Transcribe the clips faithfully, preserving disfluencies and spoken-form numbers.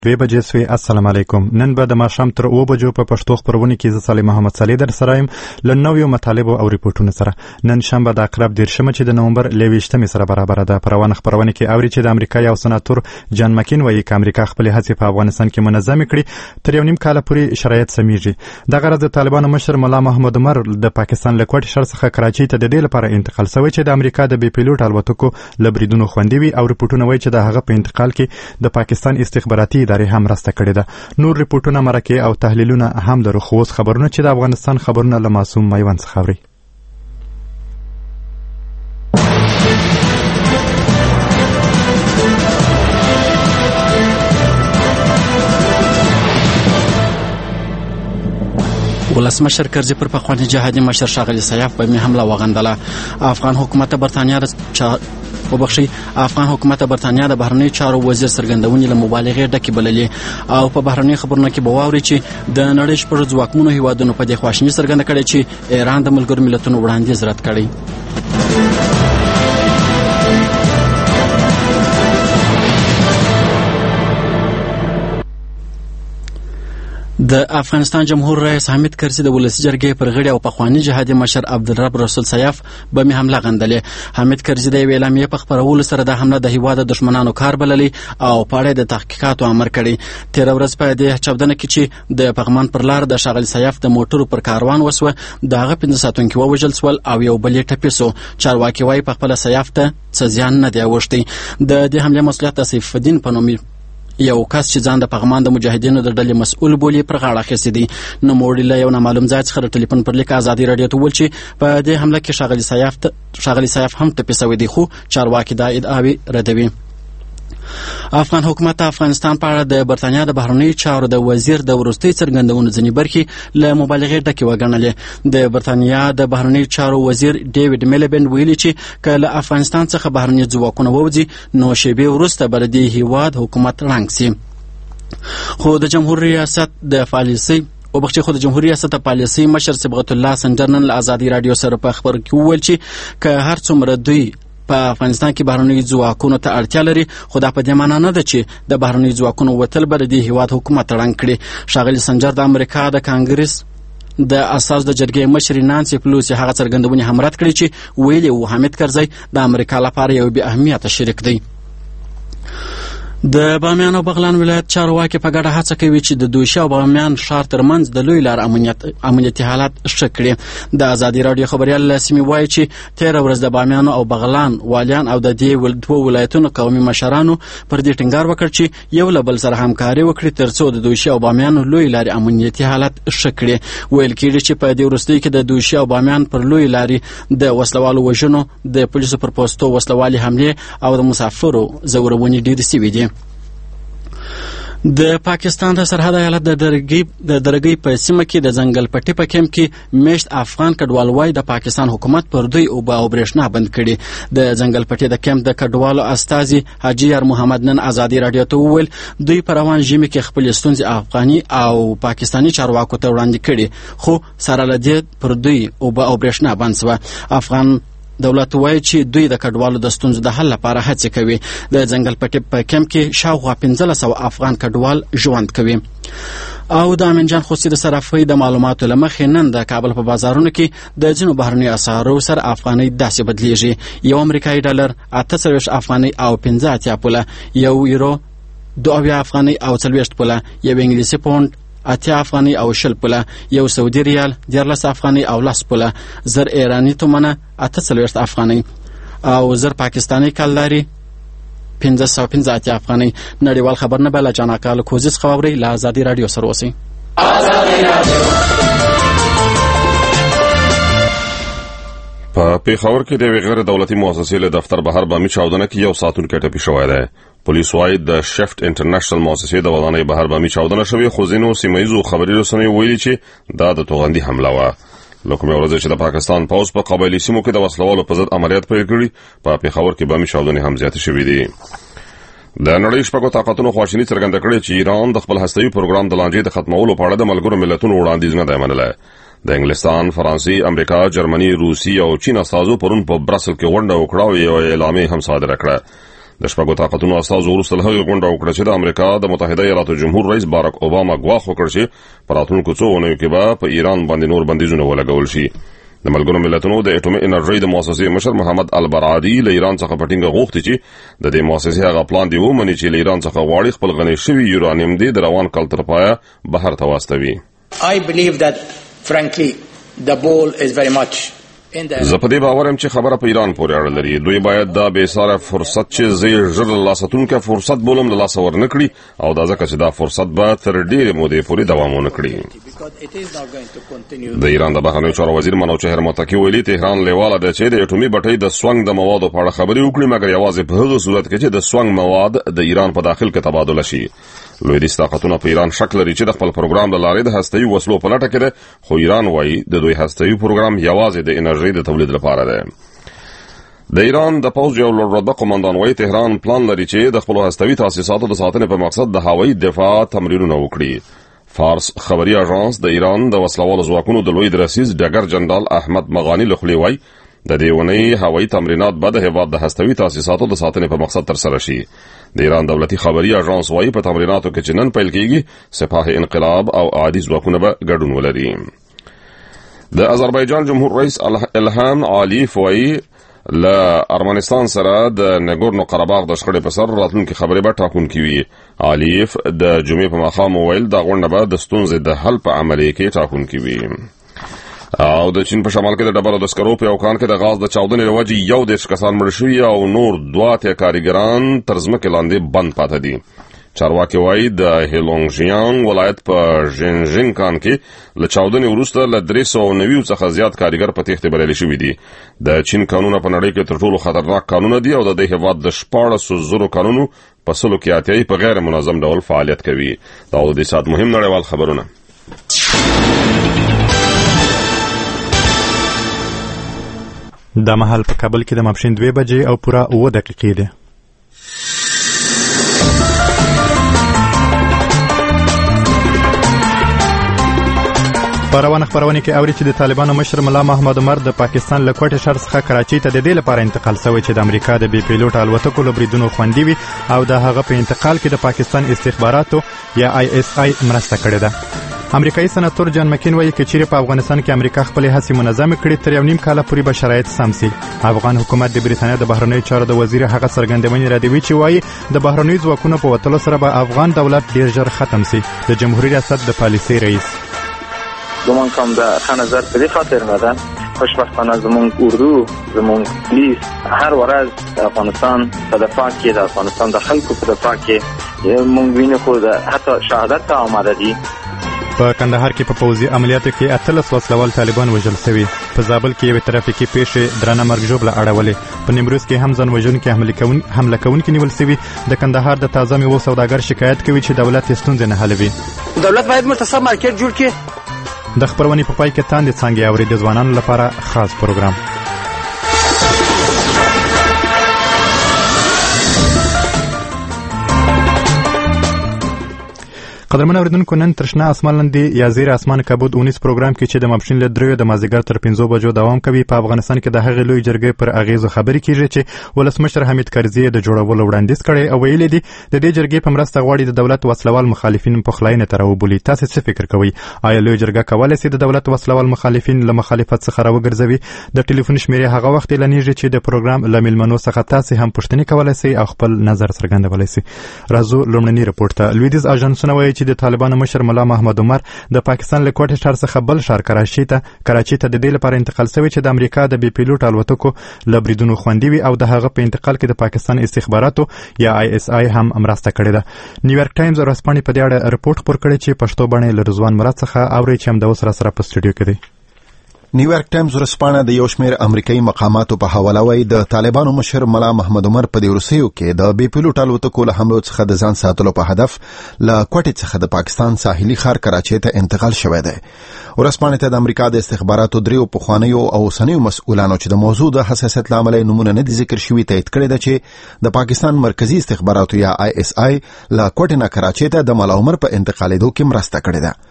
دوی بجې سوې. السلام علیکم. نن به د ماښام تر اوه بجو په پښتو خپرونې کې زه صالح محمد صالح در سره یم له نویو مطالبو او ریپورټونو سره. نن شنبه د عقرب دېرشمه چې د نومبر له یویشتمې سره برابره ده. په روانه خپرونه کې اوري چې د امریکا یو سناتور جان مکین وایي که امریکا خپلې هڅې په افغانستان کې منظمې کړي تر یو نیم کاله پورې شرایط سمیږي. دغه ورځ د طالبانو مشر ملا محمد عمر د پاکستان له کوټې ښار څخه کراچۍ ته د دې لپاره انتقال شوی چې د امریکا د بې پیلوټ الوتکو له بریدونو خوندي وي او ریپورټونه وایي چې د هغه په انتقال کې د پاکستان استخباراتي ادارې هم مرسته کړې ده. نور ریپورټونه، مرکې او تحلیلونه هم لرو، خو اوس خبرونه چې د افغانستان خبرونه له معصوم میوند څخه اوري. ولسمشر کرزي پر پخواني جهادي مشر ښاغلي سیاف په حمله وغندله. افغان حکومت برتانیا چا وبخښي افغان حکومت برتانیا د بهرنی چارو وزیر څرګندونې له مبالغې ډکې بللې او په بهرنی خبرونو کې به واوري چې د نړۍ شپږ ځواکمنو هیوادونو په دې خواشیني څرګنده کړې چې ایران د ملګرو ملتونو وړاندیز رد کړی. د افغانستان جمهور رئیس حامد کرزي د ولسي جرګې پر غړي او پخواني جهادي مشر عبدالرب رسول سیاف به حمله غندلې. حامد کرزي د یوې اعلامیې په خپرولو سره د حمله د هیواد د دشمنانو کار بللی او په اړه د تحقیقاتو امر کړی. تېره ورځ په دې چاودنه کې چې د پغمان پر لار د ښاغلي سیاف د موټرو پر کاروان وسوه د هغه پنځه ساتونکي ووژل سول او یو بل یې ټپي سو. چارواکي وایي په خپله سیاف ته څه زیان نه دی اوښتی. د دې حملې مسؤلیت د سیف الدین په نوم یو کس چې ځان د پغمان د مجاهدینو د ډلې مسؤل بولي پر غاړه اخیستی دی. نوموړي له یو نامعلوم ځای څخه د ټلیفون پر لیک ازادي راډیو ته وویل چې په دې حمله کې ښاغلي سیاف ښاغلي سیاف هم ټپي سوی دی، خو چارواکي دا ادعاوې ردوي. افغان حکومت د افغانستان په اړه د برتانیا د بهرنیو چارو د وزیر د وروستۍ څرګندونو ځینې برخې له مبالغې ډکې وګڼلې. د برتانیا د بهرنیو چارو وزیر ډیوډ میلبند ویلي چې که له افغانستان څخه بهرني ځواکونه ووځي نو شیبې وروسته به د دې هیواد حکومت ړنګ سي. خو د جمهور ریاست د پالیسۍ وبخښي خو د جمهوریت ریاست پالیسۍ مشر صبغت الله سنجر نن له ازادي راډیو سره په خبر کې وویل چې که هر څومره دوی په افغانستان کې بهرنیو ځواکونو ته اړتیا لري خو دا په دې معنا نه ده چې د بهرنیو ځواکونو وتل به د دې هیواد حکومت ړنګ کړي. ښاغلي سنجر د امریکا د کانګرس د اساس د جرګې مشرې نانسي پلوسي هغه څرګندونې هم رد کړې چې ویلي و حامد کرزي د امریکا لپاره یو بې اهمیته شریک دی. د بامیان او بغلان ولایت چارواکي په ګډه هڅه کوي چې د دوشي او بامیان ښار ترمنځ د لوی لار امنیت امنیتي حالت ښه کړي. د ازادي راډیو خبریال له سیمې وایي چې تېره ورځ د بامیان او بغلان والیان او د دې دوه ولایتونو قومي مشرانو پر دې ټینګار وکړ چې یو له بل سره همکاري وکړي تر څو د دوشي او بامیان لوی لارې امنیتي حالت ښه کړي. ویل کېږي چې په دې وروستیو کې د دوشي او بامیان پر لوی لارې د وسلوالو وژنو، د پولیسو پر پوستو وسلوالي حملې او د مسافرو ځورونې ډېرې سوي دي. د پاکستان د سرحد ایالت د درګي د درګي په سیمه کې د ځنګل پټي په کمپ کې میشت افغان کډوال وای د پاکستان حکومت پر دوی او با برېښنا بند کړي. د ځنګل پټي د کمپ د کډوالو استازي حاجی یار محمد نن ازادي راډیو ته وویل دوی پر روان ژمي کې خپل ستونزې افغاني او پاکستاني چارواکو ته وړاندې کړي، خو سره له دې پر دوی او با برېښنا بند شوه. افغان دولت وایي چې دوی د کډوالو د ستونزو د حل لپاره هڅې کوي. د ځنګل پټي په کمپ کې شاوخوا پنځلس سوه افغان کډوال ژوند کوي. او د امین جان خوسي د صرافۍ د معلوماتو له مخې نن د کابل په بازارونو کې د ځینو بهرنیو اسعارو سره افغانۍ داسې بدلیږي: یو امریکایي ډالر اته څلوېښت افغانۍ او پنځه اتیا پوله، یو یورو دوه اویا افغانۍ او څلوېښت پوله، یو انګلیسي پونډ اتیا افغانۍ او شل پوله، یو سعودي ریال دیارلس افغانۍ او لس پوله، زر ایراني تومنه اته څلوېښت افغانۍ او زر پاکستاني کلداري پنځه سوه پنځه اتیا افغانۍ. نړیوال خبرونه به له جاناکا له کوزي څخه واورئ. له ازادي راډیو سره اوسئ. په پېښور کې د یوې غیر دولتي مؤسسې له دفتر بهر بامي چاودنه کې یو ساتونکی ټپي شوی دی. پولیس وايي د شفت انټرنیشنل مؤسسې د ودانۍ بهر بامي چاودنه شوې، خو ځینو سیمه‌ییزو خبري رسنیو ویلي چې دا د توغندي حمله وه. له کومې ورځې چې د پاکستان پوځ په قبایلي سیمو کې د وسلوالو په ضد عملیات پیل کړي، په پېښور کې بامي چاودنې هم زیاتې شوې دي. د نړۍ شپږو طاقتونو خواشیني څرګنده کړې چې ایران د خپل هستوي پروګرام د لانجې د ختمولو په اړه د ملګرو ملتونو وړاندیز نه دی منلی. د انګلستان، فرانسې، امریکا، جرمني، روسي او چین استازو پرون په برسل کې غونډه وکړه او یو اعلامیه هم صادره کړه. د شپږو طاقتونو استازو وروسته له هغې غونډه وکړه چې د امریکا د متحده ایالاتو جمهور رئیس باراک اوباما ګواښ وکړ چې په راتلونکو څو اونیو کې به په ایران باندې نور بندیزونه ولګول شي. د ملګرو ملتونو د اټومي انرژۍ د مؤسسې مشر محمد البرادي له ایران څخه په ټینګه غوښتي چې د دې مؤسسې هغه پلان دی ومني چې له ایران څخه غواړي خپل غني شوي یورانیم دی د روان کال تر پایه بهر ته واستوي. I believe that frankly the ball is very much زه په دې باور یم چې خبره په ایران پورې اړه لري. دوی باید دا بې ساره فرصت چې زه ژر له لاسه تونکی فرصت بولم له لاسه ورنکړي او دا ځکه چې دا فرصت به تر ډېرې مودې پورې دوام ونه کړي. د ایران د بهرنیو چارو وزیر منوچهر متقي ویلي تهران لیواله ده چې د اټومي بټۍ د سونګ د موادو په اړه خبرې وکړي مګر یوازې په هغه صورت کې چې د سونګ مواد د ایران په داخل کې تبادله شي. لویدیځ طاقتونه په ایران شک لري چې د خپل پروګرام له لارې د هسته‌ایي وسلو په لټه کې ده خو ایران وایي د دوی هسته‌ایي پروګرام یوازې د انرژۍ د تولید لپاره ده. د ایران د پوځ یو لوړ رتبه قومندان وایي تهران پلان لري چې د خپلو هسته‌ایي تاسیساتو د ساتنې په مقصد د هوایي دفاع تمرینونه وکړي. فارس خبري اژانس د ایران د وسلوالو ځواکونو د لوی درسیز ډګر جنرال احمد مغانی له خولې وایي د دې ونې هوایي تمرینات به د هیواد د هسته‌ایي تاسیساتو د ساتنې په مقصد ترسره شي. د ایران دولتي خبري اژانس وایي په تمریناتو کې چې نن پیل کیږي سپاه انقلاب او عادي ځواکونه به ګډون ولري. د آذربایجان جمهور رئیس الهام علیف وایي له ارمنستان سره د نګورنو قرهباغ د شخړې په سر راتلونکي خبرې به ټاکونکې وي. علیف د جمعې په ماښام وویل دا غونډه به د ستونزې د حل په عملیه کې ټاکونکې وي. او د چین په شمال کې د ډبرو د سکرو په یو کان کې د غاز د چاودنې له وجې یو دېرش کسان مړه شوي او نور دوه اتیا کارګران تر ځمکې لاندې بند پاته دي. چارواکي وایي د هیلونګجیانګ ولایت په ژینژین کان کې له چاودنې وروسته له درې سوه نوي څخه زیات کارګر په تېښتې بریالي شوي دي. د چین کانونه په نړۍ کې تر ټولو خطرناک کانونه دي او د دې هېواد د شپاړسو زرو کانونو په سلو کې اتیا په غیر منظم ډول فعالیت کوي. دا د دې ساعت مهم نړیوال خبرونه. دا مهال په کابل کې د ماپښین دوه بجې او پوره اوه دقیقې دي. په روانه خبرونه کې اوري چې د طالبانو مشر ملا محمد عمر د پاکستان له کوټې ښار څخه کراچۍ ته د دې لپاره انتقال شوی چې د امریکا د بي پیلوټ الوتکو له بریدونو خوندي وي او د هغه په انتقال کې د پاکستان استخباراتو یا آی اس آی مرسته کړې ده. امریکایي سناتور جان مکین وایي چې چیرې په افغانستان کې امریکا خپل هڅې منظم کړي تر یو نیم کال پورې به شرایط سم سي. افغان حکومت د بریتانیا د بهرنیو چارو د وزیر هغه څرګندونې ردوي چې وایي د بهرنیو ځواکونو په وتلو سره به افغان دولت ډیر ژر ختم سي. د جمهوریت ریاست د پالیسي رئیس زمون کوم د خنزر په دې خاطر نه ده خوشبختانه زمون اردو زمون پولیس هر ورځ د افغانستان په دفاع کې د افغانستان د خلکو په دفاع کې مونږ وینو خو حتی شهادت ته آماده دي. په کندهار کې په پوځي عملیاتو کې اتلس وسلوال طالبان وژل شوي. په زابل کې یوې ترافیکي پیښې درنه مرګ ژوبله اړولې. په نیمروز کې هم ځان وژونکي حمله کوون حمله کوونکي نیول شوي. د کندهار د تازه میوو سوداګر شکایت کوي چې دولت یې ستونزې نه حلوي. دولت باید متصل مارکیټ جوړ کړي. د خبرونې په پای کې تاندې څانګې اوري د ځوانانو لپاره خاص پروګرام. قدرمن اوریدونکو نن ترشنا اسمان لاندې یا زیر اسمان کبود اونیس پروګرام کې چې د ماپښین له دریو د مازدیګر تر پنځو بجو دوام کوي په افغانستان کې د هغې لوی جرګې پر اغیزو خبرې کیږي چې ولسمشر حمید کرزي د جوړولو وړاندیز کړی او ویلي دي د دې جرګې په مرسته غواړي د دولت وسلوال مخالفین په خلاینه تر وبولي. تاسو څه فکر کوئ؟ آیا لوی جرګه کولای شي د دولت وسلوال مخالفین له مخالفت څخه راوګرځوي؟ د ټلیفون شمیرې هغه وخت لنیږي چې د پروګرام له میلمنو څخه تاسو هم پوښتنه کولای شئ او خپل نظر څرګندولای شئ. راځو لومړني رپورټ ته. لویدیځ اژانسونه وایي چې د طالبانو مشر ملا محمد عمر د پاکستان له کوټې ښار څخه بل ښار کراچۍ ته کراچۍ ته د دې لپاره انتقال شوی چې د امریکا د بي پیلوټ الوتکو له بریدونو خوندي وي او د هغه په انتقال کې د پاکستان استخباراتو یا آی اس آی هم مرسته کړې ده. نیویارک ټایمز ورځپاڼې په دې اړه رپورټ خپور کړی چې پښتو باندې له رضوان مراد څخه اوري چې هم د اوس را سره په سټوډیو کې دی. نیویارک ټایمز ورځپاڼه د یو شمېر امریکایي مقاماتو په حواله وایي د طالبانو مشر ملا محمد عمر په دې وروستیو کې د بي پیلوټ الوتکو له حملو څخه د ځان ساتلو په هدف له کوټې څخه د پاکستان ساحلي ښار کراچۍ ته انتقال شوی دی. ورځپاڼې ته د امریکا د استخباراتو دریو پخوانیو او اوسنیو مسؤلانو چې د موضوع د حساسیت له امله نومونه نه دي ذکر شوي تایید کړی ده چې د پاکستان مرکزی استخباراتو یا آی اس آی له کوټې نه کراچۍ ته د ملا عمر په انتقالېدو کې مرسته کړې ده.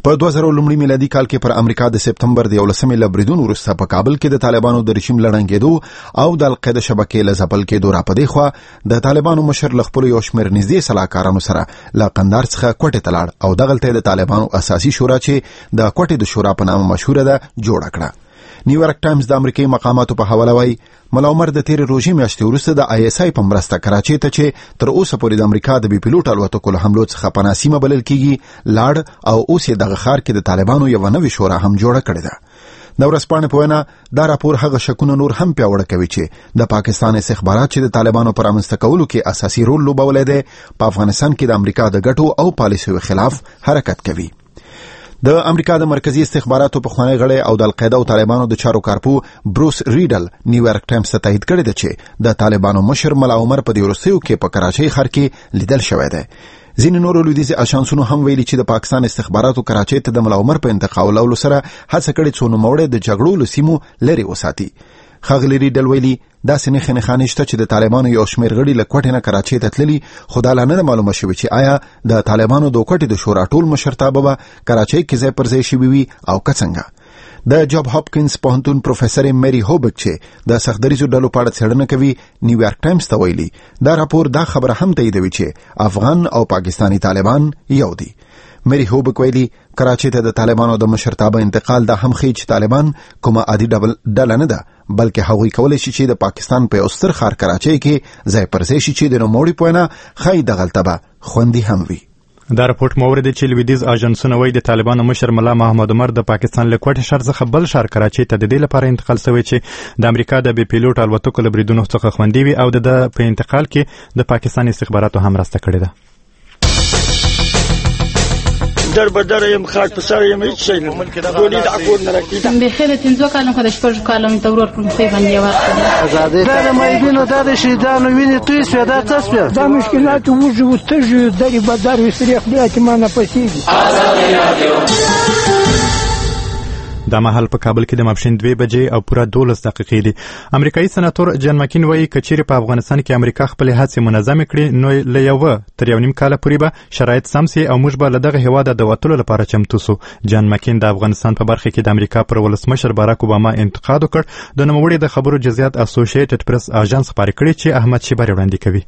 په دوه زره لومړي میلادي کال کې پر امریکا د سپتمبر د یولسمې له بریدونو وروسته په کابل کې د طالبانو د رژیم لړنګېدو او د القاعده شبکې له ځپل کېدو راپدې خوا د طالبانو مشر له خپلو یو شمېر نږدې سلاکارانو سره له قندهار څخه کوټې ته لاړ او دغلته د طالبانو اساسي شورا چې د کوټې د شورا په نامه مشهوره ده جوړه کړه. نیویارک ټایمز د امریکایي مقاماتو په حواله وایي ملا عمر د تیرې روژې میاشتې وروسته د آی اس آی په مرسته کراچۍ ته چې تر اوسه پورې د امریکا د بې پیلوټ الوتکو له حملو څخه پناه سیمه بلل کیږي لاړ او اوس یې دغه ښار کې د طالبانو یوه نوې شورا هم جوړه کړې ده. د ورځپاڼې په وینا دا راپور هغه شکونه نور هم پیاوړه کوي چې د پاکستان استخبارات چې د طالبانو پر رامنځته کولو کې اساسي رول لوبولی دی په افغانستان کې د امریکا د ګټو او پالیسیو خلاف حرکت کوي. د امریکا د مرکزی استخباراتو پخوانی غړی او د القاعده او طالبانو د چارو کارپو بروس ریډل نیویارک ټایمز ته تایید کړی دی چې د طالبانو مشر ملا عمر په دې وروستیو کې په کراچۍ ښار کې لیدل شوی دی. ځینې نورو لویدیځي اژانسونو هم ویلي چې د پاکستان استخباراتو کراچۍ ته د ملا عمر په انتقالولو سره هڅه کړې څو نوموړی د جګړو له سیمو لرې وساتي. ښاغلي ریډل ویلي داسې نښې نښانې شته چې د طالبانو یو شمېر غړي له کوټې نه کراچۍ ته تللي خو دا لا نه معلومه شوې چې آیا د طالبانو د کوټې د شورا ټول مشرتابه به کراچۍ کې ځای پر ځای شوي وي او که څنګه. د جاب هاپکینز پوهنتون پروفیسر میری هوبک چې د سختدریزو ډلو په اړه څېړنه کوي نیویارک ټایمز ته ویلي دا راپور دا خبره هم تاییدوي چې افغان او پاکستانی طالبان یو دي. میری هوبک ویلي کراچۍ ته د طالبانو د مشرتابه انتقال دا هم ښیي چې طالبان کومه عادي ډله نه ده بلکې هغوی کولی شي چې د پاکستان په یو ستر ښار کراچۍ کې ځای پر ځای شي چې د نوموړي په وینا ښایي دغلته به خوندي هم وي. دا راپورټ مورد چې لویدیز اژانسونه وایي د طالبانو مشر ملا محمد عمر د پاکستان له کوټې ښار څخه بل ښار کراچۍ ته د دې لپاره انتقال شوی چې د امریکا د بې پیلوټ الوتکو له بریدونو څخه خوندي وي او د په انتقال کې د پاکستان استخباراتو هم مرسته کړې ده. در بدر یم خاک پسر یم هیڅ شی نه ګولې د اکور نه راکې به خیر تنځو کالم خو د شپږ کالم تورور په مخې باندې ورکړل آزادې دا مېدینو د شهیدانو ویني توي سپه دا څه دا مشکلات وجو تجو دري بدر وسريخ بیا چې ما نه پسیږي. دا مهال په کابل کې د ماپښین دوه بجې او پوره دولس دقیقې دي. امریکایي سناتور جان مکین وایي که چیرې په افغانستان کې امریکا خپلې هڅې منظمې کړي نو له یوه تر یو نیم کاله پورې به شرایط سم سي او موږ به له دغه هېواده د وتلو لپاره چمتو سو. جان مکین د افغانستان په برخه کې د امریکا پر ولسمشر باراک اوباما انتقاد وکړ. د نوموړي د خبرو جزئیات اسوسییټډ پریس اژانس خپاره کړي چې احمد شیبر وړاندې کوي.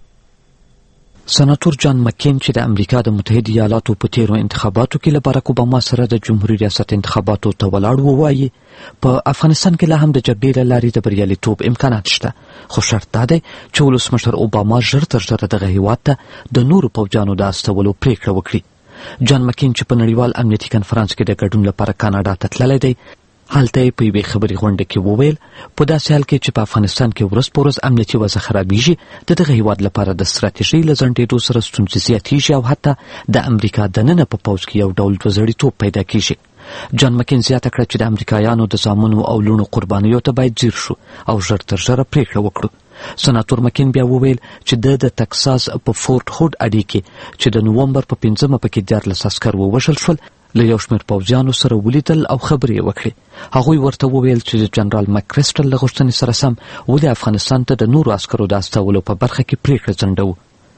سناتور جان مکین چې د امریکا د متحده ایالاتو په تیرو انتخاباتو کې له باراک اوباما سره د جمهوریت ریاست انتخاباتو ته ولاړ و وایي په افغانستان کې لا هم د جګړې له لارې د بریالیتوب امکانات شته خو شرط دا دی چې ولسمشر اوباما ژر تر ژره دغه هیواد ته د نورو پوځیانو د استولو پریکړه وکړي. جان مکین چې په نړیوال امنیتي کنفرانس کې د ګډون لپاره کاناډا ته تللی دی هلته یې په یوې خبري غونډه کې وویل په داسې حال کې چې په افغانستان کې ورځ په ورځ امنیتي وضع خرابیږي د دغه هیواد لپاره د ستراتیژۍ له ځنډېدو سره ستونزې زیاتیږي او حتی د امریکا دننه په پوځ کې یو ډول دوزړیتوب پیدا کیږي. جان مکین زیاته کړه چې د امریکایانو د زامنو او لوڼو قربانیو ته باید ځیر شو او ژر تر ژره پریکړه وکړو. سناتور مکین بیا وویل چې د د تکساس په فورټ هوډ اډې کې چې د نومبر په پنځمه پکې دیارلس عسکر ووژل شول له یو شمېر پوځیانو سره ولیدل او خبرې یې وکړې. هغوی ورته وویل چې جنرال مکریسټل له غوښتنې سره سم ولې افغانستان ته د نورو عسکرو د استولو په برخه کې پریکړه ځنډوو.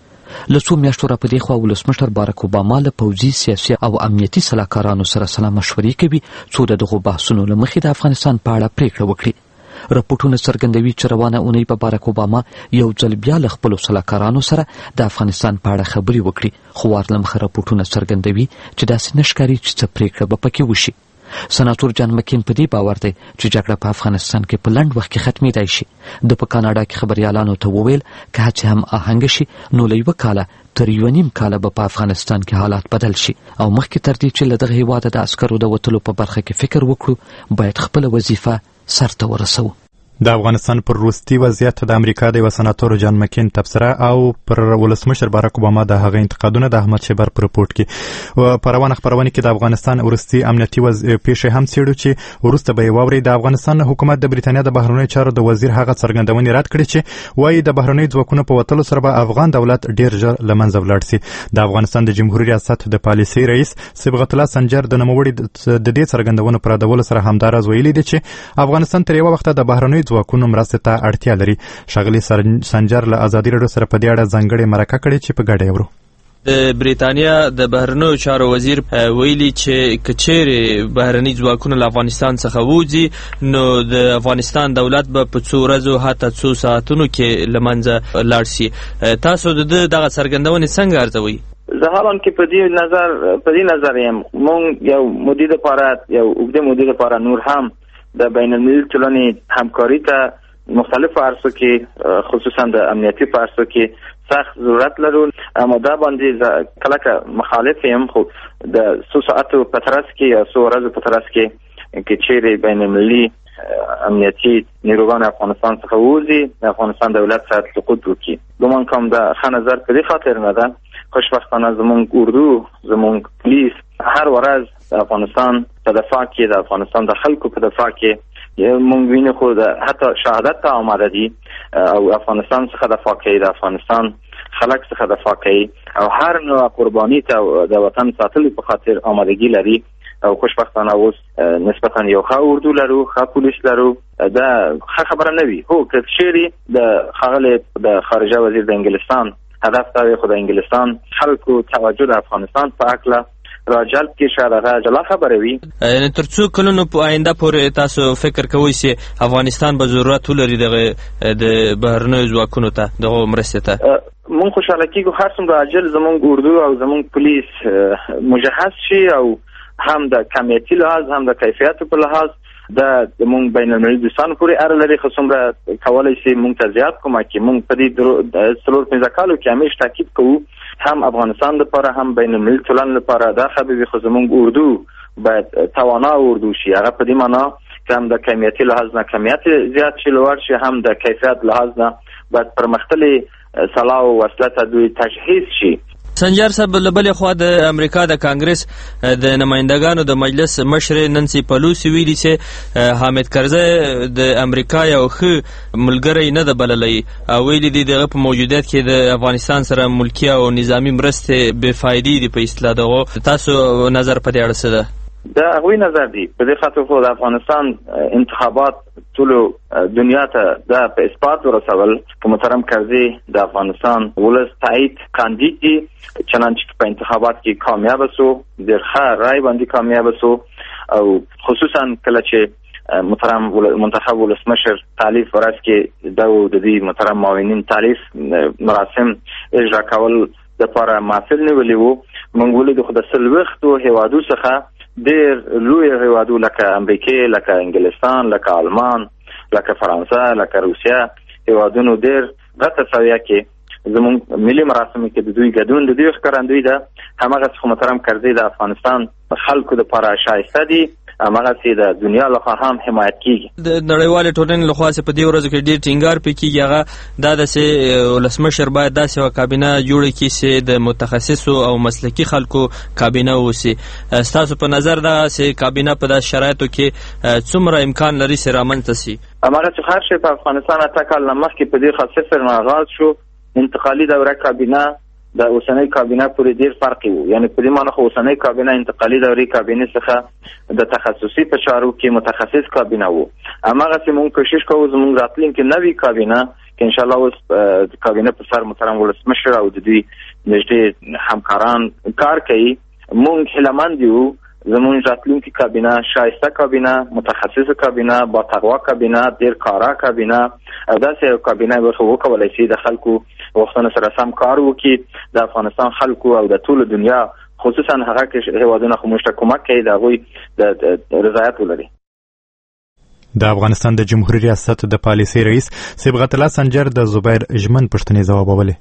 له څو میاشتو راپدې خوا ولسمشر باراک اوباما له پوځي سیاسي او امنیتي سلاکارانو سره سلا مشورې کوي څو د دغو بحثونو له مخې د افغانستان په اړه پریکړه وکړي. راپورټونه څرګندوي چې روانه اونۍ په باراک اوباما یو ځل بیا له خپلو سلاکارانو سره د افغانستان په اړه خبرې وکړي خو وار له مخه راپورټونه څرګندوي چې داسې نه ښکاري چې څه پریکړه به پکې وشي. سناتور جان مکین په دې باور دی چې جګړه په افغانستان کې په لنډ وخت کې ختمېدای شي. د په کاناډا کې خبریالانو ته وویل که هڅې هم آهنګه شي نو له یوه کاله تر یوه نیم کاله به په افغانستان کې حالات بدل شي او مخکې تر دې چې له دغه هېواده د عسکرو د وتلو په برخه کې فکر وکړو باید خپله وظیفه سرته ورسوو. د افغانستان پر وروستي وضعیت د امریکا د یو سناتور جان مکین تبصره او پر ولسمشر باراک اوباما د هغه انتقادونه د احمد شیبر په رپورټ کې او په روانه خبرونه کې د افغانستان وروستي امنیتي پیښې هم څېړو چې وروسته به یې واورئ. د افغانستان حکومت د بریتانیا د بهرنیو چارو د وزیر هغه څرګندونې رد کړې چې وایي د بهرنیو ځواکونو په وتلو سره به افغان دولت ډېر ژر له منځه ولاړ سي. د افغانستان د جمهوریت ریاست د پالیسۍ رئیس صبغت الله سنجر د نوموړي د دې څرګندونو پر ردولو سره همداراز ویلي دی چې افغانستان تر یوه وخته د بهرنیو ځواکونو مرستې ته اړتیا لري. ښاغلي سنجر له ازادي راډیو سره په دې اړه ځانګړې مرکه کړې چې په ګډه یې اورو. د بریتانیا د بهرنیو چارو وزیر ویلي چې کچېرې بهرني ځواکونه له افغانستان څخه ووځي نو د افغانستان دولت به په څو ورځو حتی څو ساعتونو کې له منځه لاړ شي. تاسو د دغه څرګندونې څنګه ارزوئ؟ زه حالان کې په دې نظر په دې نظر یم مونږ یو مودې لپاره یو اوږده مودې لپاره نور هم د بین المللي ټولنې همکاري ته مختلفو عرصو کې خصوصا د امنیتي په عرصو کې سخت ضرورت لرو. اما دا باندې کله که مخالف یم خو د څو ساعتو په ترڅ کې یا څو ورځو په ترڅ کې کې چیرې بین المللي امنیتي نیروګان افغانستان څخه ووځي د افغانستان دولت سره سقوط وکړي. ګمان کوم د ښه نظر په دې خاطر نه ده خوشبختانه زمونږ اردو زمونږ پولیس هر ورځ د افغانستان په دفاع کې د افغانستان د خلکو په دفاع کې مونږ وینو خو حتی شهادت ته آماده دي او افغانستان څخه دفاع کوي د افغانستان خلک څخه دفاع کوي او هر نوع قرباني ته د وطن ساتلو په خاطر آمادګي لري او خوشبختانه اوس نسبتا یو ښه اردو لرو ښه پولیس لرو. دا ښه خبره نه وي. هو که چیرې د ښاغلي د خارجه وزیر د انګلستان هدف دا وي خو د انګلستان خلکو توجه د افغانستان په هکله راجلب کې شاید هغه جلا خبره وي. یعنې تر څو کلونو په آینده پورې تاسو فکر کوئ چې افغانستان به ضرورت ولري دغه د بهرنیو ځواکونو ته دغه مرستې ته؟ مونږ خوشحاله کېږو هر څومره عاجل زمونږ اردو او زمونږ پولیس مجهز شي او هم د کمیتي لحاظ هم د کیفیتو په لحاظ دا مونږ بین المللي دوستانو پورې اړه لري خو څومره کولی شي مونږ ته زیات کومک کړي. مونږ په دې څلور پنځه کالو کې همیش تاکید کوو هم افغانستان لپاره هم بین المللي ټولنې لپاره دا خبرې خو زمونږ اردو باید توانا اردو شي. هغه په دې معنا که هم د کمیتي لحاظ نه کمیت زیات شي لوړ شي هم د کیفیت لحاظ نه باید پرمختللې سلاح او وسله ته دوی تجهیز شي. سنجر صاحب له بلې خوا د امریکا د کانګرس د نمایندګانو د مجلس مشر ننسي پلوسی ویلي چې حامد کرزی د امریکا یو ښه ملګری نه ده بللی او ویلي دي دغه په موجودیت کې د افغانستان سره ملکي او نظامي مرستې بې فایدې دي په اصطلاح. دغو تاسو نظر په دې اړه څه ده؟ دا هغوی نظر دی. په دې خاطر خو د افغانستان انتخابات ټولو دنیا ته دا په اثبات ورسول که محترم کرزي د افغانستان ولس تایید کاندید دي چنانچه په انتخابات کې کامیاب سو ډېر ښه رای باندې کامیاب سو او خصوصا کله چې محترم منتخب ولسمشر تالیف ورځ کې د دې محترم معاونین تالیف مراسم اجرا کول دپاره محفل نیولی وو. موږ ولیدو خو د څلوېښتو هیوادو څخه ډېر لوی هیوادو لکه امریکې لکه انګلستان لکه آلمان لکه فرانسه لکه روسیه هیوادونو ډېر غټه سویه کې زموږ ملي مراسمو کې د دوی ګډون د دوی ښکارندوی ده. هماغسې خو محترم کرزي د افغانستان خلکو دپاره شایسته دي هماغسې د دنیا لخوا هم حمایت کیږي. د نړیوالې ټولنې لخوا چې په دې ورځو کې ډېر ټینګار پرې کېږي هغه دا ده چې ولسمشر باید داسې یوه کابینه جوړه کړي چې د متخصصو او مسلکي خلکو کابینه واوسي. ستاسو په نظر دغسې کابینه په داسې شرایطو کې څومره امکان لري چې رامنځته سي؟ هماغسې هر شی په افغانستان اته کال نه مخکې په دې خاص سره آغاز شو. انتقالي دوره کابینه د اوسنۍ کابینه پورې ډېر فرق و. یعنې په دې معنی خو اوسنۍ کابینه انتقالي دورې کابینې څخه د تخصصي په چارو کې متخصص کابینه و. هماغسې مونږ کوشش کوو زموږ راتلونکې نوې کابینه که انشاءالله اوس د کابینه په سر محترم ولسمشر او د دوی نږدې همکاران کار کوي. مونږ هیلهمند یو زموږ راتلونکې کابینه شایسته کابینه متخصصه کابینه با تقوا کابینه ډېر کاره کابینه او داسې یو کابینه به وکولی شي د خلکو غوښتنو سره سم کار وکړي د افغانستان خلکو او د ټولو دنیا خصوصا هغه کې هیوادونه خو موږ ته کومک کوي د هغوی د رضایت ولري. د افغانستان د جمهوریت ریاست د پالیسۍ رئیس صبغت الله سنجر د زبیر ژمن پوښتنې ځوابولې.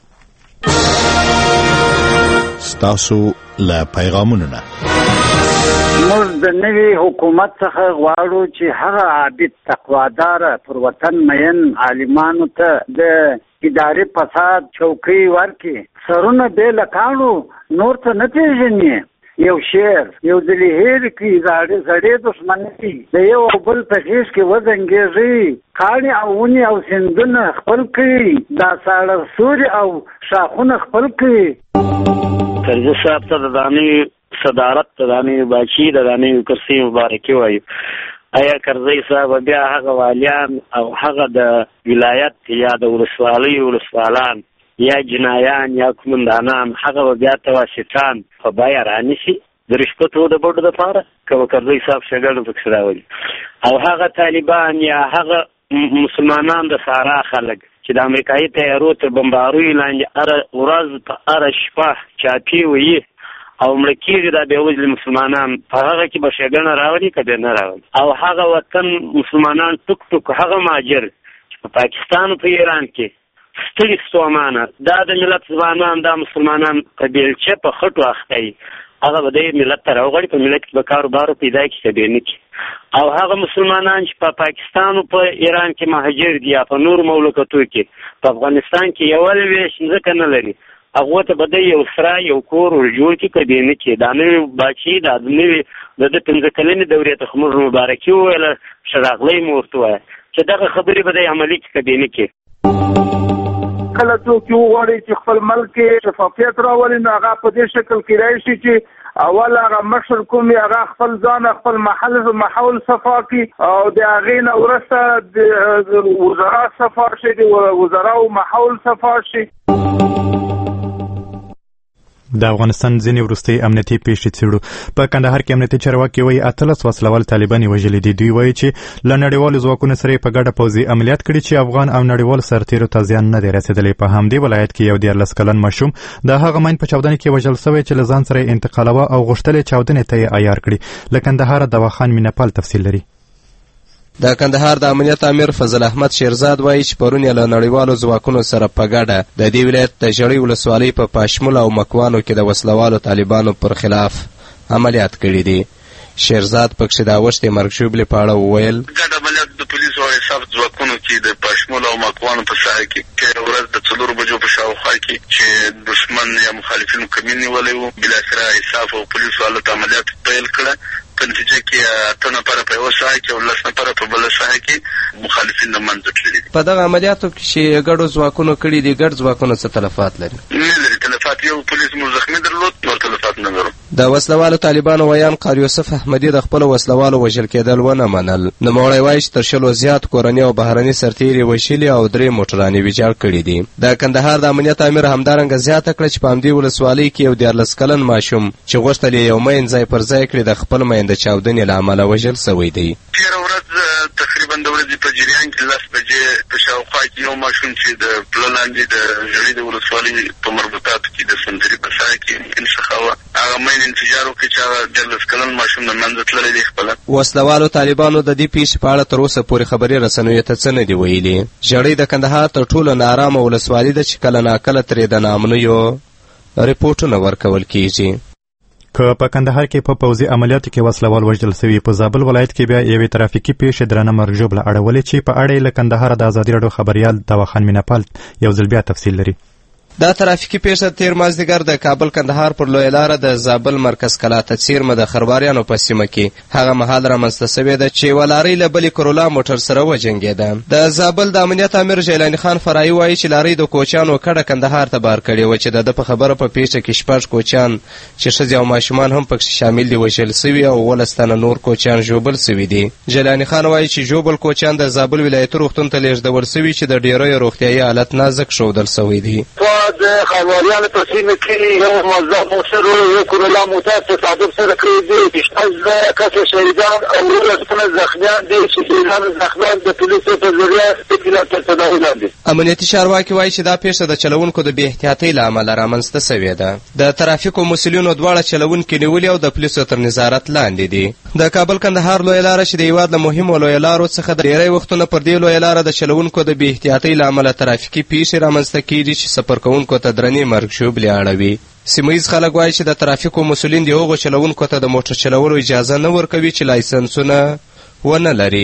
ستاسو له پیغامونو نه موږ د نوي حکومت څخه غواړو چې هغه عابد تقواداره پر وطن مین عالمانو ته د اداري فساد چوکۍ ورکړي. سرونه بې له کاڼو نور څه نه پېژني. یو شعر یو ځلې هېر کړي زړې دښمنۍ د یو او بل په غېږ کې وزنګېږي. کاڼي او ونې او سیندونه خپل کړي دا ساړه سوري او شاخونه خپل کړي. کرزي صاحب ته د دانې صدارت ته دانې باچي د دانې کرسي مبارکي وایو. آیا کرزي صاحب بیا هغه والیان او هغه د ولایت یا د ولسوالۍ ولسوالان یا جنایان یا کومندانان هغه به بیا تواسطان په بیه رانیسي د رشوتو د بډو دپاره که به کرزی صاحب ښېګڼه پکښې راولي او هغه طالبان یا هغه مسلمانان د سارا خلک چې د امریکایي تیارو تر بمبارویو لاندې هره ورځ په هره شپه چاپې ویي او مړه کېږي دا بېوزلي مسلمانان په هغه کې به ښېګڼه راولي که بیا نه راولي او هغه وطن مسلمانان ټوک ټوک هغه مهاجر چې په پاکستان او په ایران کې ستړي ستومانه دا د ملت ځوانان دا مسلمانان په بیلچه په خټو اخته وي هغه به دې ملت ته راوغړي په ملت کې به کاروبارو پیدا کړي که بې نه کړي او هغه مسلمانان چې په پاکستان او په ایران کې مهاجر دي یا په نورو مملکتو کې په افغانستان کې یووالی ویش ځکه نه لري هغو ته به دی یو سره یو کور ورجوړ کړي که بې نه کړي دا نوې باچي دا نوې د ده پنځه کلنې دورې ته خو موږ مبارکي وویله ښه راغلی مو ورته ووایه چې دغه خبرې به دی عملي کړي که بې نه کړي کله څوک وغواړي چې خپل ملک کې شفافیت راولي نو هغه په دې شکل کېدای شي چې اول هغه مشر کوم هغه خپل ځان خپل محل محول صفا کړي او د هغې نه وروسته د وزرا صفا شي د وزراو محول صفا شي. د افغانستان ځینې وروستۍ امنیتي پیښې څېړو. په کندهار کې امنیتي چارواکي وایي اتلس وسلوال طالبان یې وژلي دي. دوی وایي چې له نړیوالو ځواکونو سره یې په ګډه پوځي عملیات کړي چې افغان او نړیوال سرتېرو ته زیان نه دی رسېدلی. په همدې ولایت کې یو دیارلس کلن ماشوم د هغه ماین په چاودنه کې وژل سوی چې له ځان سره یې انتقالوه او غوښتل یې چاودنې ته یې عیار کړي. له کندهاره دواخان مینهپال تفصیل لري. د کندهار د امنیت امیر فضل احمد شیرزاد وایي چې پرون یې له نړیوالو ځواکونو سره په ګډه د دې ولایت د ژړۍ ولسوالۍ په پاشمول او مکوانو کې د وسلوالو طالبانو پر خلاف عملیات کړي دي. شیرزاد پکښې د اوښتې مرګ ژوبلې په اړه وویل ګډ عملیات د پولیسو او انصاف ځواکونو کې د پاشمول او مکوانو په ساحه کې تېره ورځ د څلورو بجو په شاوخوا کې چې دښمن یا مخالفینو کمین نیولی و بالاخره انصاف او پولیسو هلته عملیات پیل کړه. په نتیجه کې اته نفره په یوه ساحه کې او لس نفره په بله ساحه کې مخالفین له منځه تللي دي. په دغه عملیاتو کې چې ګډو ځواکونو کړي دي ګډ ځواکونه څه تلفات لري؟ نه لري تلفات. یو پولیس مو زخمي درلود نور تلفات نه لرو. د وسلوالو طالبانو ویان قاری یوسف احمدي د خپلو وسلوالو وژل کېدل ونه منل. نوموړی وایي چې تر شلو زیات کورني او بهرني سرتېري وژلي او درې موټرانې ویجاړ کړي دي. د کندهار د امنیت امیر همدارنګه زیاته کړه چې په همدې ولسوالۍ کې یو دیارلس کلن ماشوم چې غوښتل یې یو مین ځای پر ځای کړي د خپل مین د چاودنې له امله وژل سوی دی. تېره ورځ تقریبا د ورځې په جریان کې لس بجې په شاوخوا کې یو ماشوم چې د پله لاندې د ژړۍ د ولسوالۍ په مربوطاتو کې د سندري په ساحه کې ممکن ښخه وه هغه مین انفجار وکړي چې هغه دیارلس کلن ماشوم د منځه تللی دی خپله. وسلوالو طالبانو د دې پیښې په اړه تر اوسه پورې خبري رسنیو ته څه نه دي ویلي. ژړۍ د کندهار تر ټولو ناارامه ولسوالي ده چې کله ناکله ترې د ناامنیو ریپورټونه ورکول کیږي. که په کندهار کې په پوځي عملیاتو کې وسلوال وژل سوي، په زابل ولایت کې بیا یوې ترافیکي پیښې درنه مرګ ژوبله اړولې چې په اړه یې له کندهاره د ازادي راډیو خبریال دواخان مینهپال یو ځل بیا تفصیل لري. دا ترافیکي پیښه تیر مازدیګر د کابل کندهار پر لویه لاره د زابل مرکز کلا ته څیرمه د خرواریانو په سیمه کې هغه مهال رامنځته سوې ده چې یوه لارۍ له بلې کرولا موټر سره وجنګېده. د زابل د امنیت امیر جیلاني خان فرایي وایي چې لارۍ د کوچیانو کډه کندهار ته بار کړې وه چې د ده په خبره په پیښه کې شپږ کوچیان چې ښځې او ماشومان هم پکښې شامل دي وژل سوي او اوولس تنه نور کوچیان ژوبل سوي دي. جیلاني خان وایي چې ژوبل کوچیان د زابل ولایتي روغتون ته لیږدول سوي چې د ډېریو روغتیایي حالت نازک ښودل سوی دی. د خرواریانو په سیمه کې یو موظف موټر یو کرولا موټر تصادف سره کړی دی. شپږ کسه شهیدان او اوولس تنه زخمیان دي چې شهیدان زخمیان د پولیسو په ذریعه اطلاع تر تداوي لاندې. امنیتي چارواکي وایي چې دا پیښه د چلوونکو د بې احتیاطۍ له امله رامنځته سوې ده. د ترافیکو مسؤلینو دواړه چلوونکي نیولي او د پولیسو تر نظارت لاندې دي. د کابل کندهار لویه لاره چې د هېواد له مهمو لویه لارو څخه د ډېری وختونه پر دې لویه لاره د چلوونکو د بې احتیاطۍ له امله ترافیکي پیښې رامنځته کېږي چې سفر کوونکو ته درنې مرګ ژوبلې اړوي. سیمه ییز خلک وایي چې د ترافیکو مسؤلین د هغو چلوونکو ته د موټر چلولو اجازه نه ورکوي چې لایسنسونه ونه لري.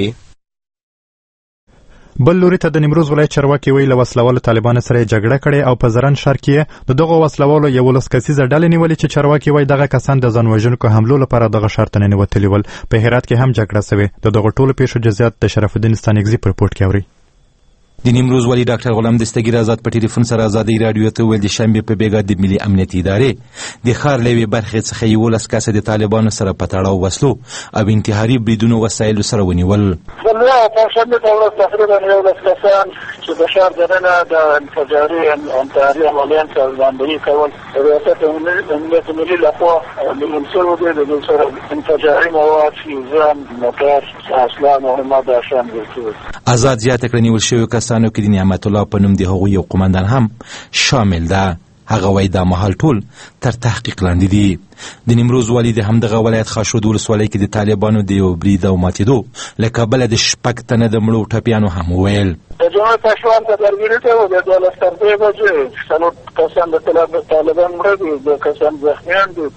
بل لوري ته د نیمروز ولایت چارواکي وایي له وسلوالو طالبانو سره یې جګړه کړې او په زرن ښار کې د دغو وسلوالو یولس کسیزه ډلې نیولې چې چارواکي وایي دغه کسان د ځان وژونکو حملو لپاره دغه ښار ته ننوتلي ول. په هرات کې هم جګړه سوې. د دغو ټولو پیښو جزیات د شرف الدین ستانکزي په رپورټ کې اورئ. د نیمروز والي ډاکټر غلام دستګیر آزاد په ټلیفون سره ازادي راډیو ته ویل د شنبې په بیګا د ملي امنیت ادارې د ښار له یوې برخې څخه یولس کسه د طالبانو سره په تړاو وسلو او انتحاري بریدونو وسایلو سره ونیول. پنجشنبې ته ورځ تقریبا یولس کسان چې د ښار دننه د انفجاري انتحاري عملیان څرګندوي کول ریاست امنیت ملي لخوا لیدل شوي دي. د دوی سره انفجاري مواد، فیوزان، موټر، اسلحه مهمات دا شیان لیدل شوي. آزاد زیاته کړه نیول شویو کسانو کې د نعمت الله په نوم د هغوی یو قمندان هم شامل ده. هغه وایي دا مهال ټول تر تحقیق لاندې دي. د نیمروز والي د همدغه ولایت خاشرود ولسوالۍ کې د طالبانو د یو برید او ماتېدو له کبله د شپږ تنه د مړو ټپیانو هم وویل. د جمعې پشوان ته درګیري ته و د دولس تر درې بجې څلور کسان د طالبان مړه دي، دوه کسان زخمیان دي.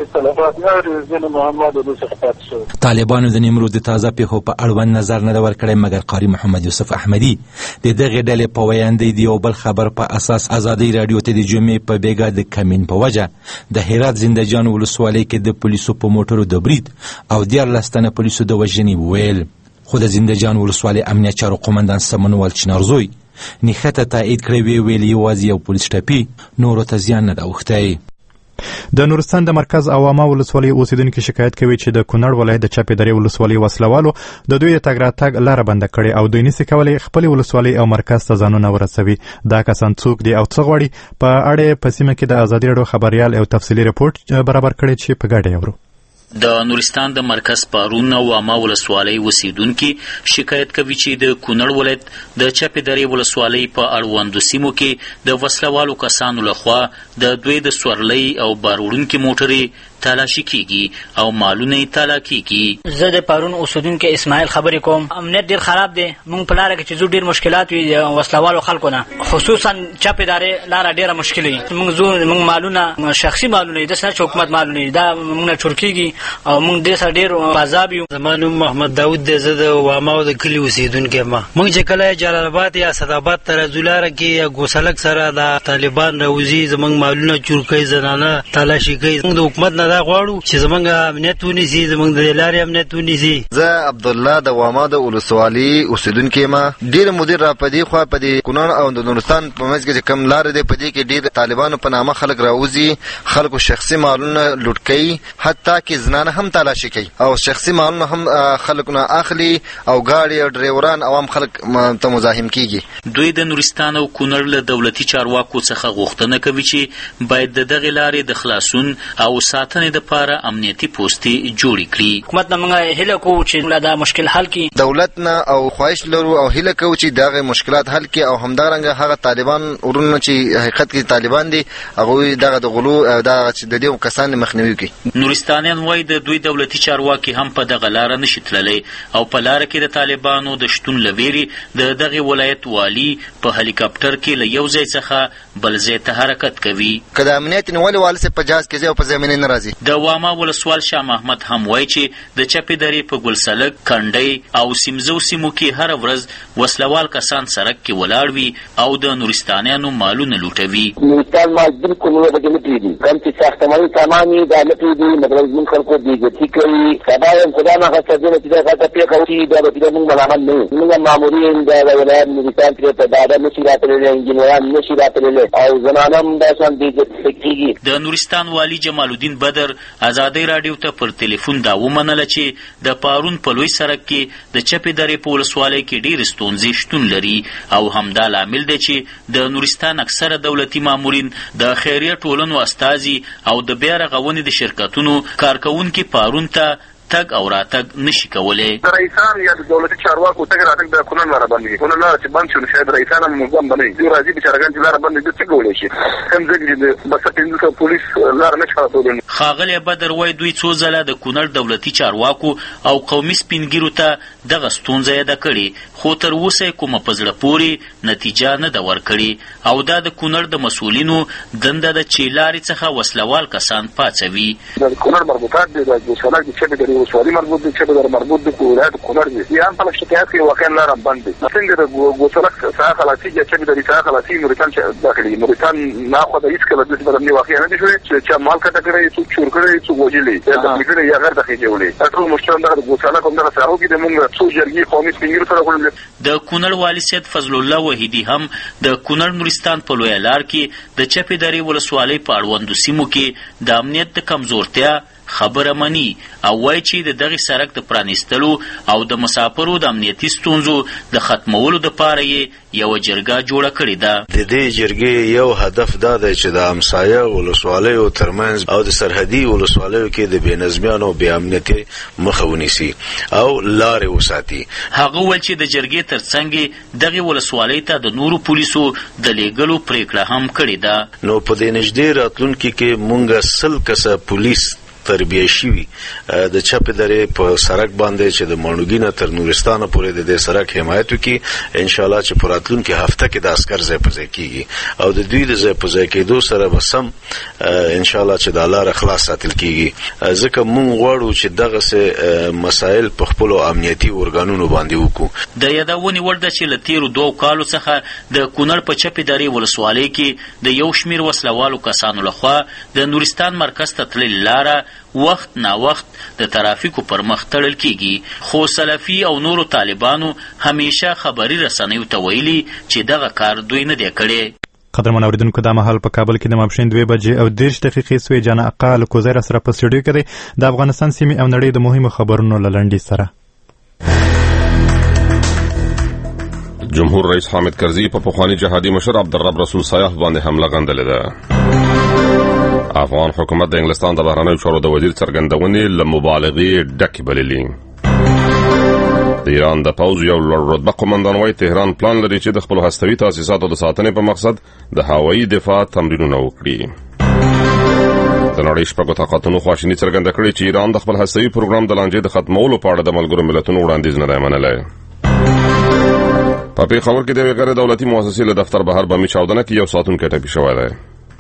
طالبانو د نیمروز د تازه پیښو په اړوند نظر نه دی ورکړی، مګر قاري محمد یوسف احمدي د دغې ډلې په ویاندې د یو بل خبر په اساس ازادي راډیو ته د جمعې په بیګا د کمین په وجه د هرات زندهجان ولسوالۍ کې د پولیسو په موټرو د برید او دیارلس تنه پولیسو د وژنې وویل. خو د زندهجان ولسوالۍ امنیت چارو قومندان سمنوال چنارزوی نښته تایید کړی وی ویل یوازې یو پولیس ټپي، نورو ته زیان نه ده اوښتی. د نورستان د مرکز عوامه ولسوالۍ اوسیدونکي شکایت کوي چې د کونړ ولایت د چپې درې ولسوالۍ وسلوالو د دوی د تګ راتګ لاره بنده کړې او دوی نشي کولی خپلې ولسوالۍ او مرکز ته ځانونه ورسوي. دا کسان څوک دي او څه غواړي؟ په اړه په سیمه کې د ازادي راډیو خبریال او تفصیلي رپورټ برابر کړی چې په ګډه اورو. د نورستان د مرکز پارون او عامه ولسوالۍ اوسیدونکي شکایت کوي چې د کونړ ولایت د چپې درې ولسوالۍ په اړوندو سیمو کې د وسلوالو کسانو لخوا د دوی د سورلۍ او باروړونکي موټرې تالاشي کیږي او مالونه یې تالا کیږي. زه د پارون اوسیدونکی اسماعیل خبرې کوم. امنیت ډیر خراب دی. موږ په لاره کې چې زو ډیر مشکلات وي وسلوالو خلکو نه، خصوصا چپې درې لاره ډیره مشکل وي. موږ زو موږ مالونه شخصي مالونه د سره حکومت مالونه دا موږ نه چورکیږي او موږ د سره ډیر عذاب یو. زمانو محمد داوود د زده وامو د کلی اوسیدونکو ما موږ چې کله جلال آباد یا صداباد تر زولاره کې یا ګوسلک سره د طالبان راوځي زمونږ مالونه چورکي زنانه تالاشي کوي. موږ د حکومت نه دا غواړو چې زمونږ امنیت ونیسي، زمونږ د لارې امنیت ونیسي. زه عبدالله د وامو د ولسوالۍ اوسیدونکی ما ډیر مدیر را پدې خو پدې کونړ او د نورستان په منځ کې کم لار دی، پدې کې ډیر طالبانو په نامه خلک راوځي، خلکو شخصي مالونه لوټ کوي، حتی کې زنانه هم تالاشي کوي او شخصي مالونه هم خلکونه اخلي او ګاډي او ډرایوران عوام خلک ته مزاحم کیږي. دوی د نورستان او کونړ له دولتي چارواکو څخه غوښتنه کوي چې باید د دغه لارې د خلاصون او ساتنې لپاره امنیتي پوستې جوړې کړي. حکومت نه موږ هیله کوو چې دا مشکل حل کړي. دولت نه او خواهش لرو او هیله کوو چې دغه مشکلات حل کړي او همدارنګه هغه طالبان ورونه چې حقیقت کې طالبان دي هغه دغه د غلو او دغه چې د دې کسان مخنیوي کوي. نورستانیان وایي د دوی دولتي چارواکي هم په دغه لار نشي تللی او په لار کې د طالبانو د شتون لويري د دغه ولایت والی په هلیکاپټر کې له یو ځای څخه بل ځای ته حرکت کوي. کله امنیت نیولې والسه په جاز کې ځای په زمینه ناراضي. د وامه ولسوال شاه محمد هم وایي چې د چپې درې په ګلسلک، کنډۍ او سیمزو سیمو کې هر ورځ وسلوال کسان سړک کې ولاړ وي او د نورستانیانو مالونه لوټوي. نورستان مال بالکل نه بدل کیږي. کوم چې ساختماني سامان یې د لټې دي مطلب موږ خلکو دی ګټي کوي. سبا هم خدای نه خاصه دې چې دا غته پی کوي دا به موږ ملامت نه موږ مامورین دا ولایت نورستان کې په دادا نشي راتللی، انجنیران نشي راتللی او زنانم دا شان دي کیږي. د نورستان والی جمال الدین بدر ازادي راډیو ته پر ټلیفون دا ومنله چې د پارون په لوی سړک کې د چپې درې په ولسوالۍ کې ډېرې ستونزې شتون لري او همدا لامل دی چې د نورستان اکثره دولتي مامورین د خیریه ټولنو استازي او د بیا رغونې د شرکتونو کارکوونکي پارون ته تګ او راتګ نشي کولای. د رئیسان یا د دولتي چارواکو تګ راتګ د کونړ لاره باندې کونړ لاره چې بند شول شاید رئیسان هم مزم باندې دوی راځي بچارګان چې لاره باندې د څه کولای شي هم ځکه چې بس پنځه پولیس لاره نه چارتول. خاغلی بدر وای دوی څو ځله د کونړ دولتي چارواکو او قومي سپینګیرو ته دغه ستونزه یاد کړي خو تر اوسه کومه پزړه پوري نتیجه نه دا ورکړي او دا د کونړ د مسولینو دنده د چیلاري څخه وسلوال کسان پاتوي. د کونړ مربوطات د ګوشالک چې د ولسوالي مربوط دي چپه در مربوط دي ولایت کونړ دي یا هم خلک شکایت کوي واقعا لاره بند دي څنګه د ګوسلک ساحه خلاصي یا چپه د ساحه خلاصي موريتان داخلي موريتان نه خو د هیڅ کله د باندې واقعا نه دي شوې چې مال کټه کړی څو چور کړی څو وجلې د فکر یا غیر دغه جوړې ټول مشکل د ګوسلک هم د ساحو کې د موږ څو جرګي قومي سپینګر سره کول. د کونړ والي سید فضل الله وحیدی هم د کونړ نورستان په لوی لار کې د چپې درې ولسوالۍ په اړوندو سیمو کې د امنیت د کمزورتیا خبره مني او وایي چې د دغه سړک د پرانیستلو او د مسافرو د امنیتي ستونزو د ختمولو دپاره یې یوه جرګه جوړه کړې ده. د دې جرګې یو هدف دا دی چې د همسایه ولسوالیو ترمنځ او د سرحدي ولسوالیو کې د بېنظمیانو او بې امنیتۍ مخه ونیسي او لارې وساتي. هغه وویل چې د جرګې تر څنګ دغې ولسوالۍ ته د نورو پولیسو د لیږلو پرېکړه هم کړې ده. نو په دې نږدې راتلونکي کې مونږ سل کسه پولیس تربیه شوي د چپې درې په سړک باندې چې د ماڼوګي نه تر نورستانه پورې د دې سړک حمایت وکړي. انشاءالله چې په راتلونکي هفته کې د عسکر ځای په ځای کېږي او د دوی د ځای په ځای کېدو سره به سم انشاءالله چې دا لاره خلاص ساتل کېږي. ځکه مونږ غواړو چې دغسې مسایل په خپلو امنیتي ارګانونو باندې وکړو. د یادونې وړ ده چې له تېرو دوو کالو څخه د کونړ په چپې درې ولسوالۍ کې د یو شمېر وسلوالو کسانو لخوا د نورستان مرکز ته تللې لاره وخت نا وخت د ترافیکو پر مخ تړل کیږي. خو سلفي او نورو طالبانو همیشه خبري رسنیو ته ویلي چې دغه کار دوی نه دی کړی. قدرمن اوریدونکو دا مهال په کابل کې د ماپښین دوه بجې او دېرش دقیقې سوې. جانا اقال کوزر سره په سټډیو کې دی د افغانستان سیمې او نړۍ د مهمو خبرونو لړندې سره. جمهور رئیس حامد کرزي په پخوانی جهادي مشر عبدالرب رسول سایح باندې حمله غندلې ده. افغان حکومت د انګلستان د بهرنیو چارو د وزیر څرګندونې له مبالغې ډکې بللې. د ایران د پوځ یو لوړ رتبه قومندان وايي تهران پلان لري چې د خپلو هستوي تاسیساتو د ساتنې په مقصد د هوایي دفاع تمرینونه وکړي. د نړۍ شپږو طاقتونو خواشیني څرګنده کړې چې ایران د خپل هستوي پروګرام د لانجې د ختمولو په اړه د ملګرو ملتونو وړاندیز نه دی منلی. په پېښور کې د یوې غیر دولتي مؤسسې له دفتر بهر بمي چاودنه کې یو ساتونکی ټپي شوی دی.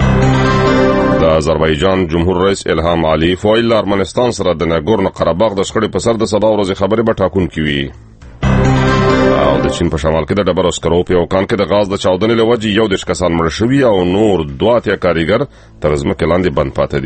د آذربایجان جمهور رئیس الهام علیف وایي له ارمنستان سره د ناګورنو قرهباغ د شخړې په سر د سبا ورځې خبرې به ټاکونکې وي. او د چین په شمال کې د ډبرو سکرو په یو کان کې د غاز د چاودنې له وجې یو دېرش کسان مړه شوي او نور دوه اتیا کاریګر تر ځمکې لاندې بند پاته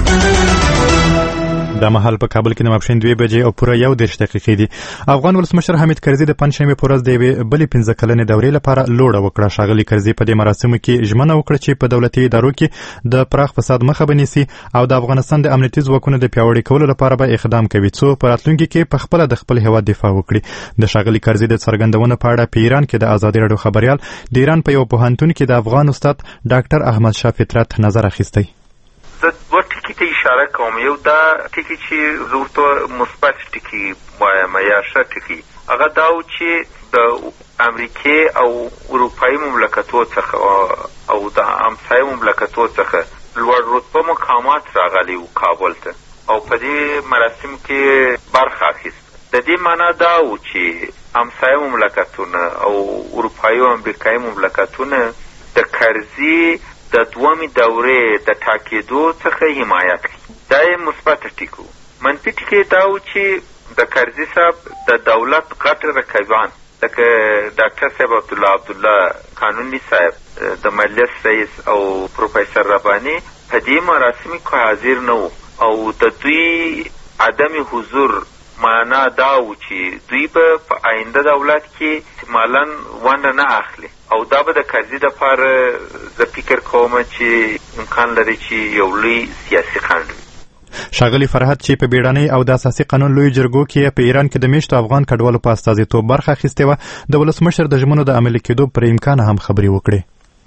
دي. دا مهال په کابل کې د ماپښین دوه بجې او پوره یو دېرش دقیقې دي. افغان ولسمشر حامد کرزي د پنجشنبې په ورځ د یوې بلې پنځه کلنې دورې لپاره لوړه وکړه. ښاغلي کرزي په دې مراسمو کې ژمنه وکړه چې په دولتي ادارو کې د پراخ فساد مخه به نیسي او د افغانستان د امنیتي ځواکونو د پیاوړي کولو لپاره به اقدام کوي څو په راتلونکي کې په خپله د خپل هېواد دفاع وکړي. د ښاغلي کرزي د څرګندونو په اړه په ایران کې د ازادي راډیو خبریال د ایران په یو پوهنتون کې د افغان استاد ډاکټر احمد شاه فطرت نظر اخیستی. زه دوه ټکي ته اشاره کوم. یو دا ټکي چې زه ورته مثبت ټکي وایم یا ښه ټکي، هغه دا و چې د امریکې او اروپایي مملکتو څخه او د همسایه مملکتو څخه لوړ رتبه مقامات راغلي وو کابل ته او په دې مراسمو کې برخه اخیست. د دې معنا دا و چې همسایه مملکتونه او اروپایي او امریکایي مملکتونه د کرزي د دومې دورې د ټاکېدو څخه حمایت کوي. دا یې مثبت ټکي. منفي ټکي دا و چې د کرزي صاحب د دولت غټ رقیبان لکه ډاکټر صاحب عبدالله عبدالله قانوني صاحب د مجلس رئیس او پروفیسر رباني په دې مراسمو کې حاضر نه وو او د دوی عدم حضور معنا دا و چې دوی به په آینده دولت کې احتمالاً ونډه نه اخلي او دا به د کرزي دپاره زه فکر کوم چې امکان لري چې یو لوی سیاسي خنډ وي. ښاغلي فرهاد چې په بیړنۍ او د اساسي قانون لوی جرګو کې په ایران کې د میشتو افغان کډوالو په استازیتوب برخه اخیستې وه، د ولسمشر د ژمنو د عملي کېدو پر امکان هم خبرې وکړې.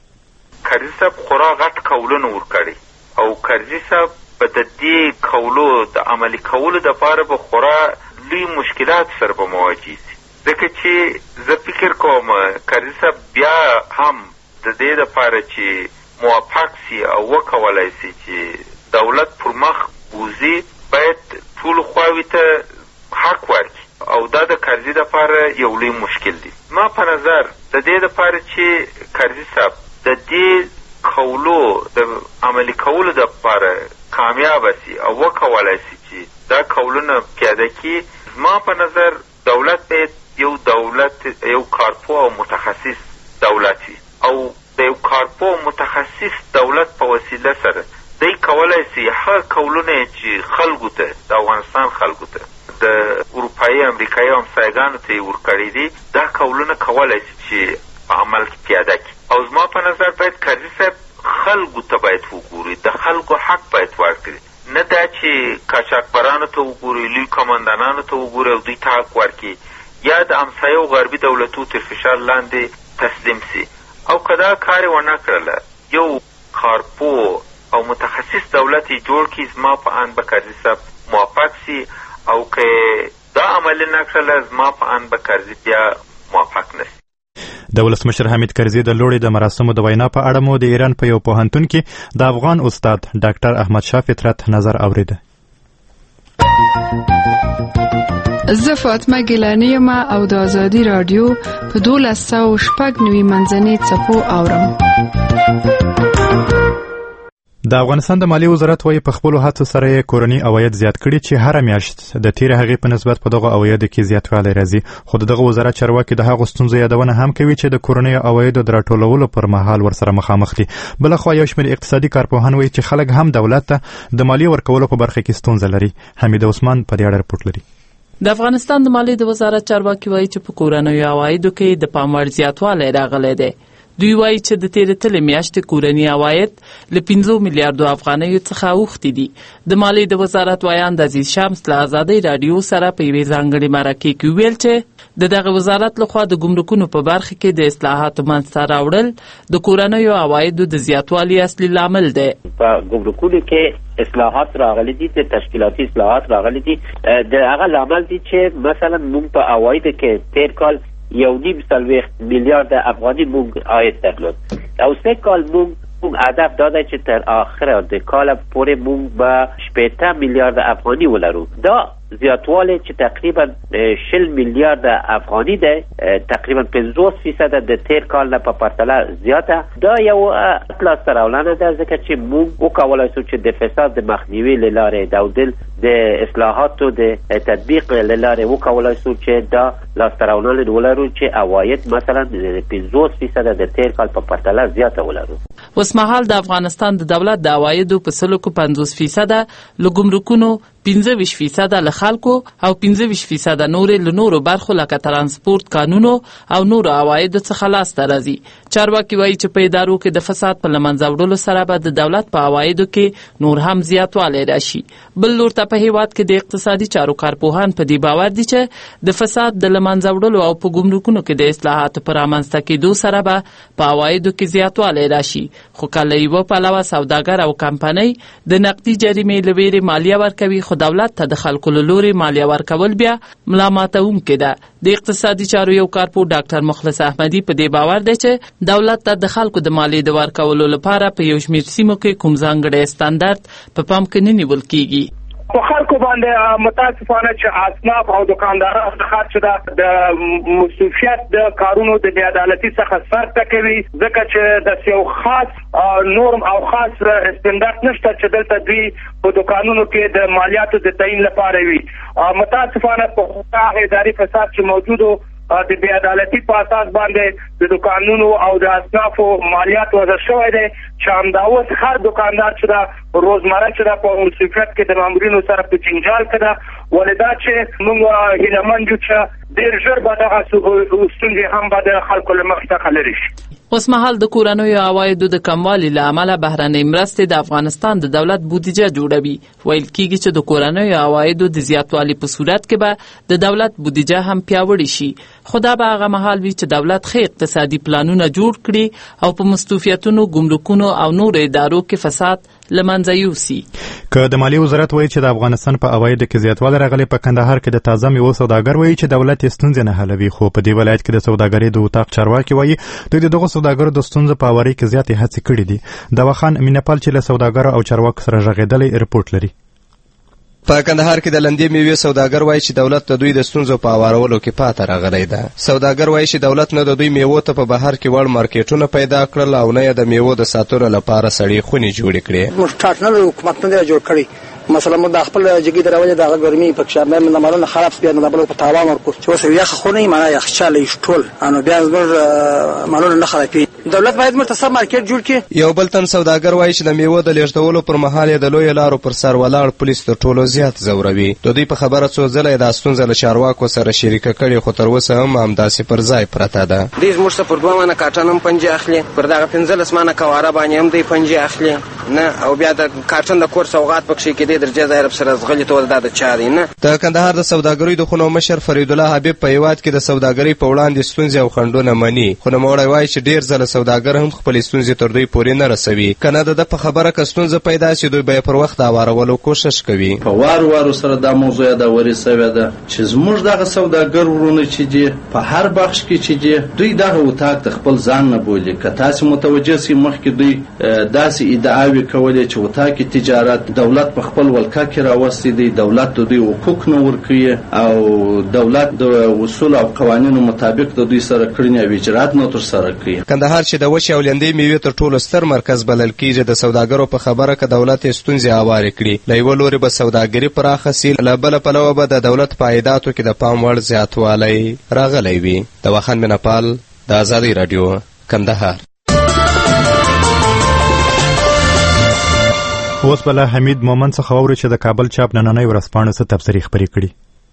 کرزي صاحب خورا غټ قولونه ورکړي او کرزي صاحب په د دې قولو د عملي کولو دپاره به خورا لوی مشکلات سره به مواجه شي، ځکه چې زه فکر کوم کرزي صاحب بیا هم د دې دپاره چې موفق سي او وکولای سي چې دولت پر مخ بوزي باید ټولو خواوې ته حق ورکړي او دا د کرزي دپاره یو لوی مشکل دی. ما په نظر د دې دپاره چې کرزي صاحب د دې قولو د عملي کولو دپاره کامیاب سي او وکولای سي شي چې دا قولونه پیاده کړي. زما په نظر دولت باید یو دولت یو کارپو او متخصص دولت وي او د یو کارپو متخصص دولت په وسیله سره دی کولای شي هغه قولونه چې خلکو ته د افغانستان خلکو ته د اروپایي امریکایي همسایګانو ته یې ورکړي دي دا قولونه کولای شي چې په عمل کې پیاده کړي. او زما په نظر باید کرزي صاحب خلکو ته باید وګوري، د خلکو حق باید ورکړي، نه دا چې قاچاقبرانو ته وګوري، لوی کماندانانو ته وګوري او دوی ته حق ورکړي یا د همسایه او غربي دولتو تر فشار لاندې تسلیم سي. او که دا کار یې ونه کړله یو کارپو او متخصص دولت یې جوړ کړي، زما په آن به کرزي صاحب موافق سي. او که دا عمل نه کړله زما په آن به کرزي بیا موافق نه سي. د ولسمشر حمید کرزي د لوړې د مراسمو د وینا په اړه مو د ایران په یو پوهنتون کې د افغان استاد ډاکټر احمد شاه فطرت نظر اورېده. زه فاطمه ګیلاني یم او د آزادي راډیو په دولس سوه شپږ نوي منځنۍ څپو اورم. د افغانستان د مالیې وزارت وايي په خپلو هڅو سره یې کورني عواید زیات کړي چې هره میاشت د تېرې هغې په نسبت په دغو عوایدو کې زیاتوالی راځي. خو د دغه وزارت چارواکي د هغو ستونزو یادونه هم کوي چې د کورنیو عوایدو د راټولولو پر مهال ورسره مخامخ دي. بلخوا یو شمېر اقتصادي کارپوهان وايي چې خلک هم دولت ته د مالیې ورکولو په برخه کې ستونزه لري. حمید عثمان په دې اړه رپورټ لري. د افغانستان د مالیې د وزارت چارواکي وايي چې په کورنیو عوایدو کې د پام وړ زیاتوالی راغلی دی. دوی وایي چې د تېرې تلې میاشتې کورني عواید له پنځو میلیارډو افغانیو څخه اوښتي دي. د مالیې د وزارت وایاند عزیز شمس له ازادۍ راډیو سره په یوې ځانګړې مرکې کې وویل چې د دغه وزارت لخوا د ګمرکونو په برخه کې د اصلاحاتو منځته راوړل د کورنیو عوایدو د زیاتوالي اصلي لامل دی. په ګمرکونو کې اصلاحات راغلي دي، د تشکیلاتي اصلاحات راغلي دي. د هغه لامل دي چې مثلا موږ په عوایدو کې تېر کال یو نیم څلوېښت میلیارډ افغاني موږ عاید درلود او سه کال موږ موږ هدف داده چې تر آخره د کال پورې موږ به شپېته میلیارډ افغاني ولرو. دا زیاتوالی چې تقریبا شل میلیارډ افغاني ده، تقریبا پنځوس فیصد د تېر کال نه په پرتله زیاته. دا یو لاسته راوړنه ده ځکه چې موږ وکولای شو چې د فساد د مخنیوي له لارې د عدل د اصلاحاتو د تطبیق له لارې وکولای شو چې دا لاسته راوړنه ولرو چې عواید مثلا پنځوس فیصد د تېر کال په پرتله زیاته ولرو. اوسمهال د افغانستان د دولت د عوایدو په سلو کې پنځوس فیصده له ګمرکونو، پنځه ویشت فیصده له خلکو او پنځه ویشت فیصده نورې له نورو برخو لکه ترانسپورت، کانونو او نورو عوایدو څخه لاسته راځي. چارواکي وایي چې په ادارو کې د فساد په له منځه وړلو سره به د دولت په عوایدو کې نور هم زیاتوالی راشي. بل لور ته په هیواد کې د اقتصادي چارو کارپوهان په دې باور دي چې د فساد د له منځه وړلو او په ګمرکونو کې د اصلاحاتو په رامنځته کېدو سره به په عوایدو کې زیاتوالی راشي. خو که له یوه پلوه سوداګر او کمپنۍ د نقدي جریمې له ویرې مالیه ورکوي، خو دولت ته د خلکو له لورې مالیه ورکول بیا ملا ماتوونکی ده. د اقتصادي چارو یو کارپو ډاکټر مخلص احمدي په دې باور دی چې دولت ته د خلکو د مالیې د ورکولو لپاره په یو شمېر سیمو کې کوم ځانګړی ستاندرد په پام کې نه نیول کېږي. په خلکو باندې متاسفانه چې اصناف او دکانداران د خرڅ د مصروفیت د کارونو د بې عدالتۍ څخه سر ټکوي، ځکه چې د یو خاص نورم او خاص استاندارد نشته چې دلته دوی په دکانونو کې د مالیاتو د تعیین لپاره وي. متاسفانه په هغه اداري فساد چې موجودو د بې عدالتۍ په اساس باندې د دکانونو او د اصنافو مالیات وضع شوی دی چې همدا اوس هر دکاندار چې دا روزمره چې دا په مصروفیت کې د مامورینو سره په جنجال کې ده. ولې دا چې موږ هیلهمند یو چې ډېر ژر به دغه ستونزې هم به د خلکو له مخې څخه لرې شي. اوسمهال د کورنیو عوایدو د کموالي له امله بهرنۍ مرستې د افغانستان د دولت بودیجه جوړوي. ویل کېږي چې د کورنیو عوایدو د زیاتوالي په صورت کې به د دولت بودیجه هم پیاوړې شي. خو دا به هغه مهال وي چې دولت ښه اقتصادي پلانونه جوړ کړي او په مستوفیتونو، ګمرکونو او نورو ادارو کې فساد له منځه یوسي. که د مالیې وزارت وایي چې د افغانستان په عوایدو کې زیاتوالی راغلی، په کندهار کې د تازه میوو سوداګر وایي چې دولت یې ستونزې نه حلوي. خو په دې ولایت کې د سوداګرۍ د اتاق چارواکي وایي دوی د دغو سوداګرو د ستونزو په هواري کې زیاتې هڅې کړې دي. دوا خان مینهپال چې له سوداګرو او چارواکو سره غږېدلی رپورټ لري. په کندهار کې د لندې میوې سوداګر وایي چې دولت د دوی د ستونزو په هوارولو کې پاته راغلی ده. سوداګر وایي چې دولت نه د دوی میوو ته په بهر کې وړ مارکیټونه پیدا کړل او نه یې د میوو د ساتلو لپاره سړې خونې جوړې کړې. موږ ټاټ نه حکومت نه جوړ کړی، مثلا موږ د خپل جګې دروازې د ګرمي په کې شامل نه مالونه خراب بیا نه بل په تاوان ورکو چې اوس یخ خونه معنا یخ چاله شټول انو بیا زموږ مالونه نه خرابي. دولت باید مرتسب مارکیټ جوړ کړي. یو بل تن سوداګر وایي چې د میوو د لیږدولو پر مهال یې د لوی لارو پر سر ولاړ پولیس تر ټولو زیات زوروي. د دوی په خبره څو ځله د ستونزه له چارواکو سره شریکه کړي خو تر اوسه هم همداسې پر ځای پرته ده. دوی زموږ څخه پر دوه منه کارټن هم پنجې اخلي، پر دغه پنځلس منه کواره باندې هم دوی پنجې اخلي نه، او بیا د کارټن د کور سوغات پکښې کېدې درجه ظاهر سره زغلي ټول دا د چاري نه. د کندهار د سوداګرۍ د خونو مشر فرید الله حبیب په هیواد کې د سوداګرۍ په وړاندې ستونزې او خنډونه مني، خو نوموړی وایي چې ډېر ځله سوداګر هم خپلې ستونزې تر دوی پورې نه رسوي. که نه د ده په خبره که ستونزه پیدا شي دوی به یې پر وخت هوارولو کوشش کوي. په وارو وارو سره دا موضوع یادورې سوې ده چې زموږ دغه سوداګر ورونه چې دي په هر بخش کې چې دي دوی دغه اتاق د خپل ځان نه بولي. که تاسې متوجه سئ مخکې دوی داسې ادعاوې کولې چې اتاق تجارت دولت په خپل ولکه کې راوستی دی، دولت د دوی حقوق نه ورکوي او دولت د اصول او قوانینو مطابق د دوی سره کړنې او اجرات نه ترسره کوي. کندهار چې د وچې او لندې میوې تر ټولو ستر مرکز بلل کېږي، د سوداګرو په خبره که دولت یې ستونزې هوارې کړي له یوه لورې به سوداګري پراخه سي، له بله پلوه به د دولت په عایداتو کې د پام وړ زیاتوالی راغلی وي. د واخان مینهپال، د ازادۍ راډیو، کندهار. اوس بله حمید مومن څخه واورئ چې د کابل چاپ نننۍ ورځپاڼه څه تبصرې خپرې کړي.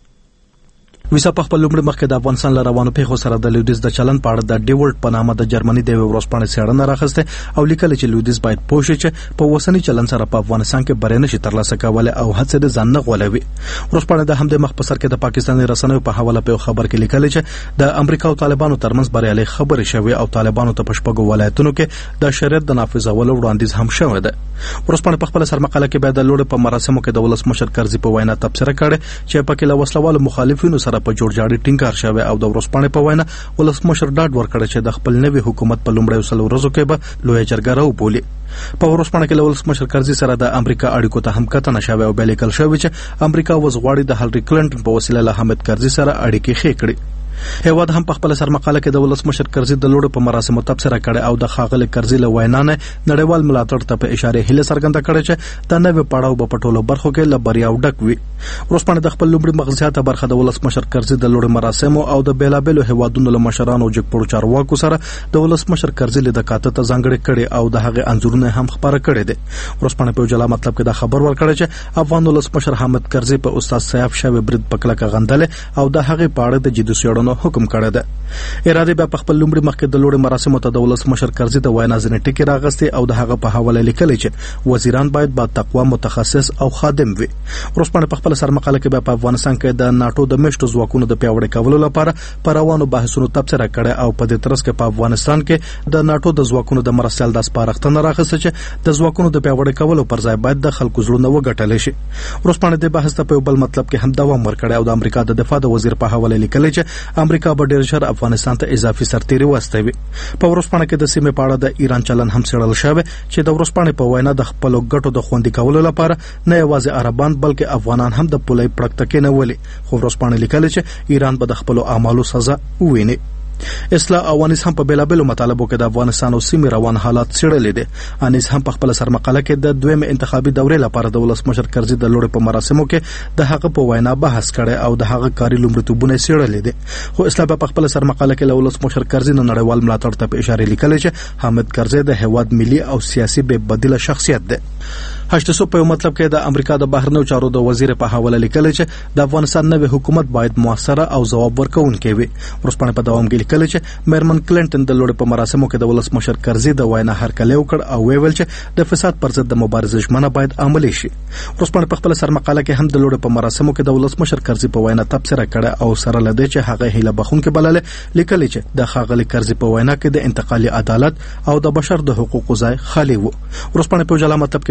ویسا په خپل لومړي مخکې د افغانستان له روانو پیښو سره د لویدیځ د چلند په اړه د ډیولټ په نامه د جرمني د یوې ورځپاڼې څېړنه راخیستې او لیکلې چې لویدیځ باید پوه شي چې په اوسني چلند سره په افغانستان کې بری نشي ترلاسه کولی او هڅې د ځان نه غولوي. ورځپاڼې د همدې مخ په سر کې د پاکستاني رسنیو په حواله په یو خبر کې لیکلې چې د امریکا او طالبانو ترمنځ بریالۍ خبرې شوې او طالبانو ته په شپږو ولایتونو کې د شریعت د نافذولو وړاندیز هم شوی ده. ورځپاڼې په خپل سرمقاله کې بیا د لوړې په مراسمو کې د ولسمشر کرزي په وینا تبصره کړې چې پکې له وسلوالو مخالفینو سره په جوړجاړي کار شوی او د ورځپاڼې په وینا ولسمشر ډاډ ورکړ چې د خپل نوي حکومت په لومړیو څلورو ورځو کې به لویه جرګه راوبولي. په ورځپاڼه کې له ولسمشر کرزي سره د امریکا اړیکو ته هم کتنه شوی او بیا لیکل شوی چې امریکا اوس غواړي د هلري کلینټن په وسیله له حامد کرزي سره اړیکې ښې کړي. هیواد هم په خپل سرمقاله کې د ولسمشر کرزي د لوړ په مراسمو تبصره کړې او د خاغلی کرزي له وینا نه نړیوال ملاتړ ته په اشاره هله څرګنده کړې چې د نوې پړاو په پټولو برخو کې له بریاو ډک وي. ورځپاڼه د خپل لومړي مغزیاته برخه د ولسمشر کرزي د لوړ مراسمو او د بیلابلو هیوادونو له مشرانو او جګپړو چارواکو سره د ولسمشر کرزي له دکاتره ته ځانګړې کړي او د هغه انځورونه هم خبره کړي دي. ورځپاڼه په جلا مطلب کې دا خبر ورکړی چې افغان ولسمشر حامد کرزي په استاد سیاف شوی برید پکلک غندل او د هغه پاړه د جدي سیړنو حکم کړی ده. اراده به په خپل لومړي مخکې د لوړ مراسمو ته د ولسمشر کرزي د وینا ځنې ټکی راغستې او د هغه په حواله لیکلي چې وزیران باید با تقوا متخصص او خادم وي. ورځپاڼه په خپل سرمقاله کې په افغانستان کې د ناتو د میشتو ځواکونو د پیاوړي کولو لپاره پروانو بحثونو تبصره کړي او په دې ترڅ کې په افغانستان کې د ناتو د ځواکونو د مرستیال د سپارښتنه راغسته چې د ځواکونو د پیاوړي کولو پر ځای باید د خلکو زړونه وګټل شي. ورځپاڼه د بحث په بل مطلب کې هم دوام ورکړي او د امریکا د دفاع د وزیر په حواله لیکلي چې امریکا به ډېر ژر افغانستان ته اضافي سرتیري واستوي. په ورځپاڼه کې د سیمې په اړه د ایران چلن هم څېړل شوی چې د ورځپاڼې په وینا د خپل ګټو د خوندي کولو لپاره نه یوازې عربان بلکې افغانان هم د پولۍ پړکتکې نه ولي. خو ورځپاڼه لیکلي چې ایران به د خپل اعمالو سزا وویني. اصلاح او انیس هم په بیلابلو مطالبو کې د افغانستان او سیمې روان حالات څېړلي دي. انیس هم په خپل سرمقاله کې د دویم انتخابي دورې لپاره د ولسمشر کرزي د لوړ په مراسمو کې د هغه په وینا بحث کړي او د هغه کاري لومړیتوبونه څېړلي دي. خو اصلاح په خپل سرمقاله کې له ولسمشر کرزي نه نړیوال ملاتړ ته په اشاره لیکلي چې حامد کرزي د هیواد ملي او سیاسي بې بدیله شخصیت دی. هشت سو په مطلب کې د امریکا د بهرنیو چارو د وزیر په حواله لیکلي چې د افغانستان نوې حکومت باید موثره او ځواب ورکوونکی وي. ورځپاڼه په دوام کې لیکلي چې میرمن کلینټن د لوړ په مراسمو کې د ولسمشر کرزي د وینا هرکلی وکړ او ویل چې د فساد پر ضد د مبارزې ژمنه باید عملي شي. ورځپاڼه په خپل سرمقاله کې هم د لوړ په مراسمو کې د ولسمشر کرزي په وینا تبصره کړه او سره لدې چې هغه هیله بخښونکې بلله لیکلي چې د ښاغلي کرزي په وینا کې د انتقالي عدالت او د بشر د حقوقو ځای خالي و. ورځپاڼه په جلا مطلب کې په افغانستان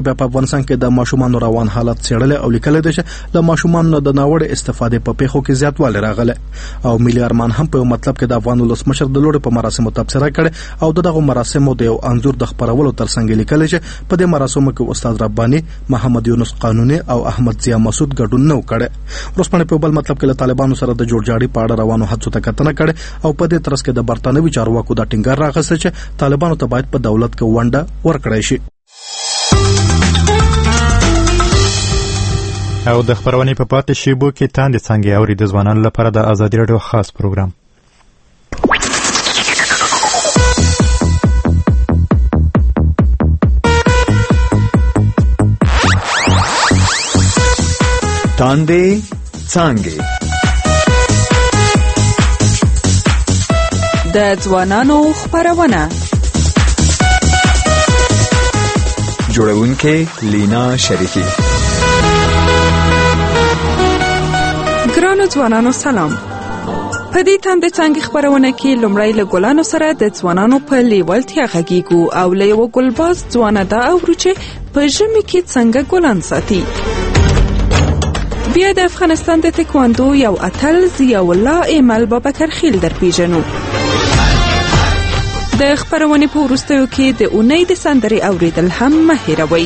افغانستان کې د ماشومان روان حالت څېړل او لیکل دي چې د ماشومان د ناوړه استفادې په پیښو کې زیاتوالی راغلی او ملي ارمان هم په مطلب کې د افغان ولسمشر د لوري په مراسمو تبصره کړې او دغه مراسمو د یو انځور د خبرولو ترڅنګ لیکل چې په دې مراسمو کې استاد رباني، محمد یونس قانوني او احمد ضیا مسعود ګډون نه وکړي. ورسپانې په بل مطلب کې له طالبانو سره د جوړجاړي په اړه روانو هڅو ته کتنه کړې او په دې ترڅ کې د برتانوي چارواکو د ټینګار راغسته چې طالبانو ته باید په دولت کې ونډه ورکړای شي. او د خبرونې په پاتې شیبو کې تاندې څنګه اوري د ځوانانو لپاره د ازادي راډیو خاص پروګرام. تاندې څنګه د ځوانانو خبرونه جوړونکې لینا شریفی. ګرانو ځوانانو سلام. په دې تاندې څنګه خبرونه کې لومړی له ګلانو سره د ځوانانو په لیوالتیا غږیږو او له یو ګلباز ځوانه دا اورو چې په ژمي کې څنګه ګلان ساتي. بیا د افغانستان د تکواندو یو اتل ضیا الله ایمل بابکر خیل در پیژنو. د خبرونې په وروستیو کې د اونۍ د سندرې اوریدل هم مه هیروئ.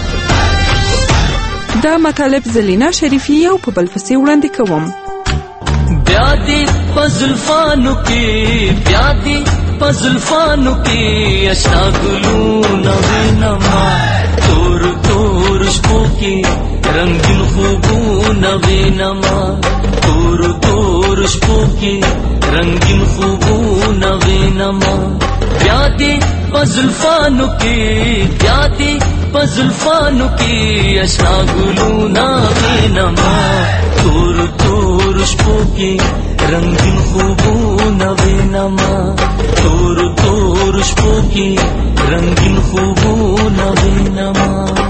دا مطالب زلینا شریفی او په بل پسې وړاندې کوم. بیا دې په زلفانو کې بیا دې په زلفانو کې اشنا ګلونه وینما تور تور شپو کې رنگین خوبونه وینما تور تور شپو کې رنگین خوبونه وینما بیا دې په زلفانو کې بیا دې په زلفانو کې اشنا ګلونه وینما تور تور شپو کې رنگین خوبونه وینما تور تور شپو کې رنگین خوبونه وینما.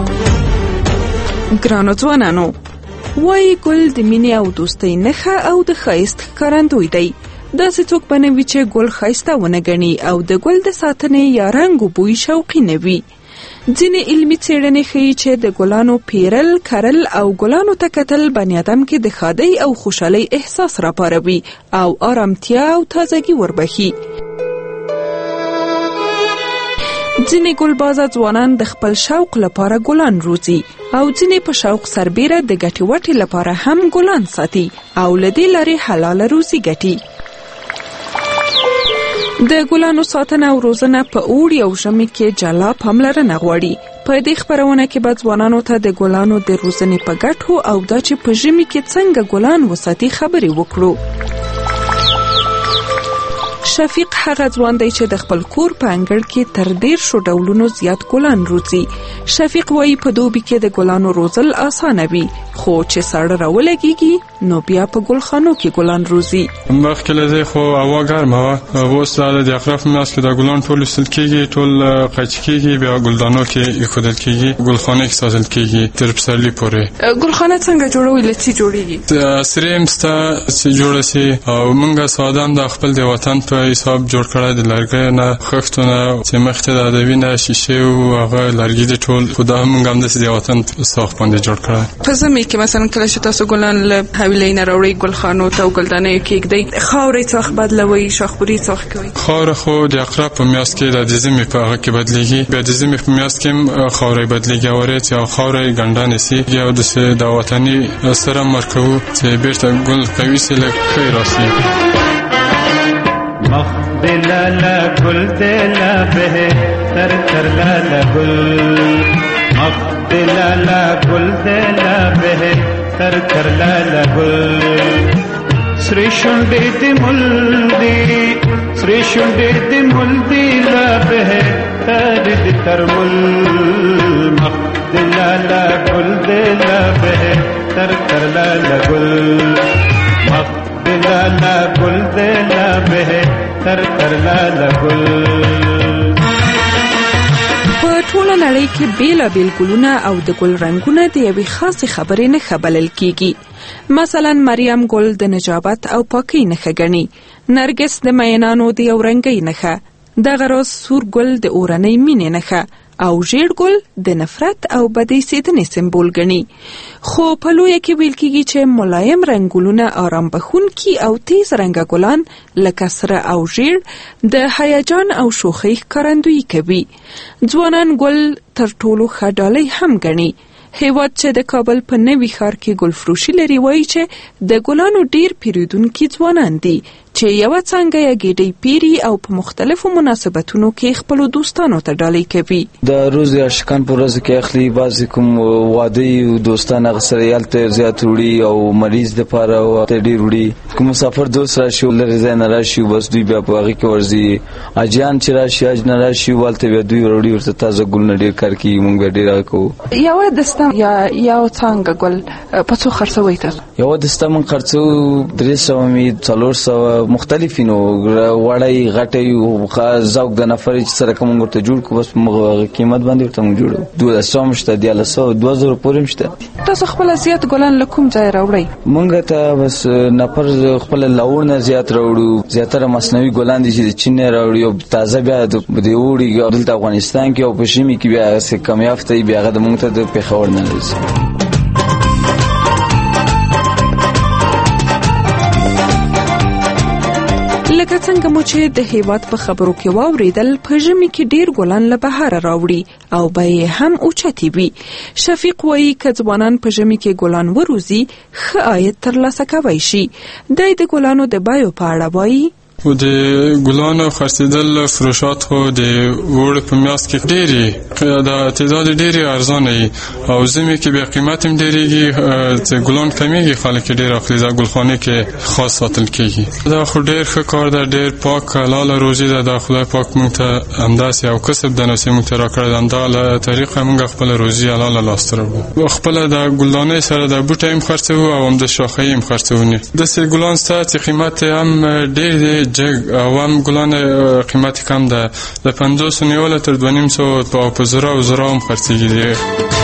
ګرانو ځوانانو، وایي ګل د مینې او دوستۍ نښه او د ښایست ښکارندوی دی. داسې څوک به نه وي چې ګل ښایسته ونه ګڼي او د ګل د ساتنې یا رنګ و بوی شوقي نه وي. ځینې علمي څېړنې ښیي چې د ګلانو پیرل، کرل او ګلانو ته کتل بني ادم کې د ښادۍ او خوشحالۍ احساس راپاروي او آرامتیا او تازګي وربخي. ځینې ګلبازه ځوانان د خپل شوق لپاره ګلان روزي او ځینې په شوق سربیره د ګټې وټې لپاره هم ګلان ساتي او له دې لارې حلاله روزي ګټي. د ګلانو ساتنه او روزنه په اوړي او ژمي کې جلا پاملرنه غواړي. په دې خبرونه کې به ځوانانو ته د ګلانو د روزنې په ګټو او دا چې په ژمي کې څنګه ګلان وساتي خبرې وکړو. شفیق هغه ځوان دی چې د خپل کور په انګړ کې تر ډیر شو ډولونو زیات ګلان روزي. شفیق وایي په دوبي کې د ګلانو روزل اسانه وي، خو چې ساړه راولګيږي نو بیا په ګلخانو کې ګلان روزي. مخکې له دې خو هوا ګرمه وه، اوس د اطراف منځ کې د ګلان ټول ایستل کېږي، ټول قچ کېږي، بیا ګلدانو کې ایښودل کېږي، ګلخانې کې ساتل کېږي تر پسرلي پورې. ګلخانه څنګه جوړوي؟ له څه جوړیږي؟ عصري هم شته چې جوړه سي او موږ ساده هم د خپل د وطن په حساب جوړ کړی، د لرګیو نه خښتو نه چې مخکې د ادبي نه شیشې او هغه لرګي دي ټول، خو دا هم موږ همداسې د وطن په ساخت باندې جوړ کړی. په ژمي کې مثلا کله چې تاسو ګلان له حویلۍ نه راوړئ ګلخانو ته او ګلدانیو کې ږدئ، خاورې څه وخت بدلوئ، شاخبري څه وخت کوئ؟ خاوره خو د اقرب په میاشت کې د ژمي په هغه کې بدلېږي، بیا د ژمي په میاشت کې هم خاورې بدلېږي او ورې چې خاورې ګنډه نیسي یا داسې د وطني سره مر کوو چې بېرته ګل قوي سي لږ ښه راسي. مخ دلالا گل دلا بہتر کر لالا گل مخ دلالا گل دلا بہتر کر لالا گل سری شنڈی دی ملدی سری شنڈی دی ملدی لا بہتر دی ترمل مخ دلالا گل دلا بہتر کر لالا گل مخ دلالا گل دلا بہتر کر لالا گل. په ټوله نړۍ کې بیلابیل ګلونه او د ګل رنګونه د یوې خاصې خبرې نښه بلل کیږي. مثلا مریم ګل د نجابت او پاکۍ نښه ګڼي، نرګس د مینانو د یو رنګۍ نښه، دغه راز سور ګل د اورنۍ مینې نښه او ژیړ ګل د نفرت او بدایسېدنې سمبول ګڼي. خو په لویه کې ویل کېږي چې ملایم رنګ ګلونه آرام بخونکي او تیز رنګه ګلان لکه سره او ژیړ د هیجان او شوخۍ ښکارندویي کوي. ځوانان ګل تر ټولو ښه ډالۍ هم ګڼي. هیواد چې د کابل په نوي ښار کې ګل فروشي لري وایي چې د ګلانو ډیر پیرودونکي ځوانان دي چې یوه څانګه یې ګېډۍ پیري او په مختلفو مناسبتونو کې خپلو دوستانو ته ډالۍ کوي. د روز عاشقان په ورځ کې اخلي، بعضې کوم واده دوستان هغه سره هلته زیات وړي او مریض دپاره ورته ډېر وړي. کوم مسافر دوست راشي لرې ځای نه راشي بس دوی بیا په هغې کې ورځي. حاجیان چې راشي حج نه راشي هلته بیا دوی وروړي ورته تازه ګلونه ډېر کار کوي، موږ بیا ډېر هغه کوو. یوه دسته یا یو څانګه ګل په څو خرڅوئ تاسو؟ یوه دسته موږ خرڅوو درې سوه مې څلور سوه مختلفي نو وړی غټی ذوق د نفر چې سره کوم ورته جوړ کو بس موږ قیمت باندې ورته موږ جوړو. دولس سوه مشته دیارلس سوه دوه زره پورې مشته. تاسو خپل زیات ګلان له کوم ځای راوړئ؟ موږ ته بس نفر خپل لاور نه زیات راوړو. زیاتره مصنوعي ګلان دي چې د چین نه راوړي او تازه بیا د وړي دلته افغانستان کې او په شمي کې بیا څه کم یافته بیا هغه د موږ ته د پېښور نه راځي. لکه څنګه مو چې د هیواد په خبرو کې واوریدل، په ژمي کې ډیر ګلان له بهره راوړي او بیې هم اوچتې وي. شفیق وایي که ځوانان په ژمي کې ګلان وروزي ښه عاید ترلاسه کولی شي. دی د ګلانو د بیو په اړه وایي و د ګلانو خرڅېدل فروشات خو د وړ په میاشت کې ډېرې د تعداد ډېرې ارزانه وي او ژمي کې بیا قیمت هم ډېرېږي چې ګلان کمیږي، خلک یې ډېر اخلي. دا ګلخانې کې خاص ساتل کېږي. دا خو ډېر ښه کار ده، ډېر پاک حلاله روزي ده. دا خدای پاک موږ ته همداسې یو کسب ده نو چې موږ ته راکړی ده. همدا له طریقه موږ خپله روزي حلاله لاسته راوړو. خپله د ګلدانۍ سره د بوټی هم خرڅوو او هم د شاخۍ هم خرڅوو. داسې ګلان شته چې قیمت هم ډېر دی جګ او هم ګلان قیمت کم ده، د پنځوسو نیوله تر دوه نیم سوه په زره او زره هم خرڅېږي.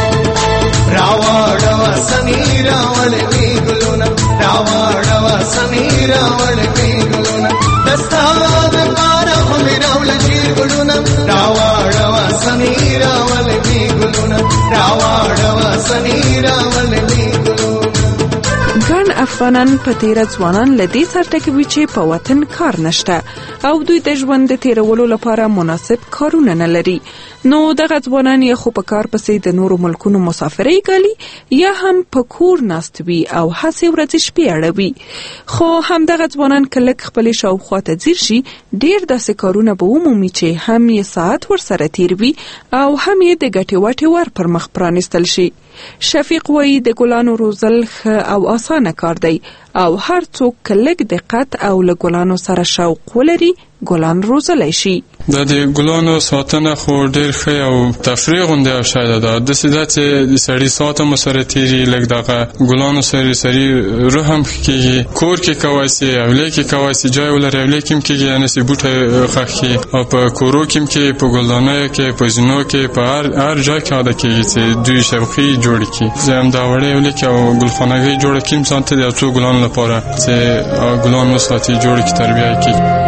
راوړه سمي راوړې وي ګلونه، راوړه سمي راوړې وي ګلونه، دستا د پاره خو مې راوړل شي ګلونه، راوړه سمي راوړې وي ګلونه، راوړه سمي راوړې وي ګلونه. ګڼ افغانان په تیره ځوانان له دې سر ټکوي چې په وطن کار نشته او دوی د ژوند د تیرولو لپاره مناسب کارونه نه لري. نو دغه ځوانان یا خو په کار پسې د نورو ملکونو مسافرۍ کوي یا هم په کور ناست وي او هسې ورځې شپې اړوي. خو همدغه ځوانان که لږ خپلې شاوخوا ته ځیر شي ډېر داسې کارونه به ومومي چې هم یې ساعت ورسره تیر وي او هم یې د ګټې وټې ور پر مخ پرانیستل شي. شفیق وایي د ګلانو روزل ښه او اسانه کار دی او هر څوک که لږ دقت او له ګلانو سره شوق ولري ګلان روزلی شي. د دې ګلانو ساتنه خو ډېر ښه او تفریح غوندې او شایده ده. داسې ده چې د سړي ساعت هم ورسره تېري، لږ دغه ګلانو سره سړي روح هم ښه کېږي. کور کې کولی سي، اولۍ کې کولی سي، جای ولري اولۍ کې هم کېږي، یعنې چې بوټی ښخ کړي او په کورو کې هم کېږي، په ګلدانیو کې، په زینو کې، په هر هر ځای کې عاده کېږي چې دوی شوقي جوړې کړي. زه هم دا وړې اولۍ کې او ګلخانګۍ جوړه کړي ځان ته د یو څو ګلانو لپاره چې ګلان وساتي، جوړې کړي، تربیه یې کړي.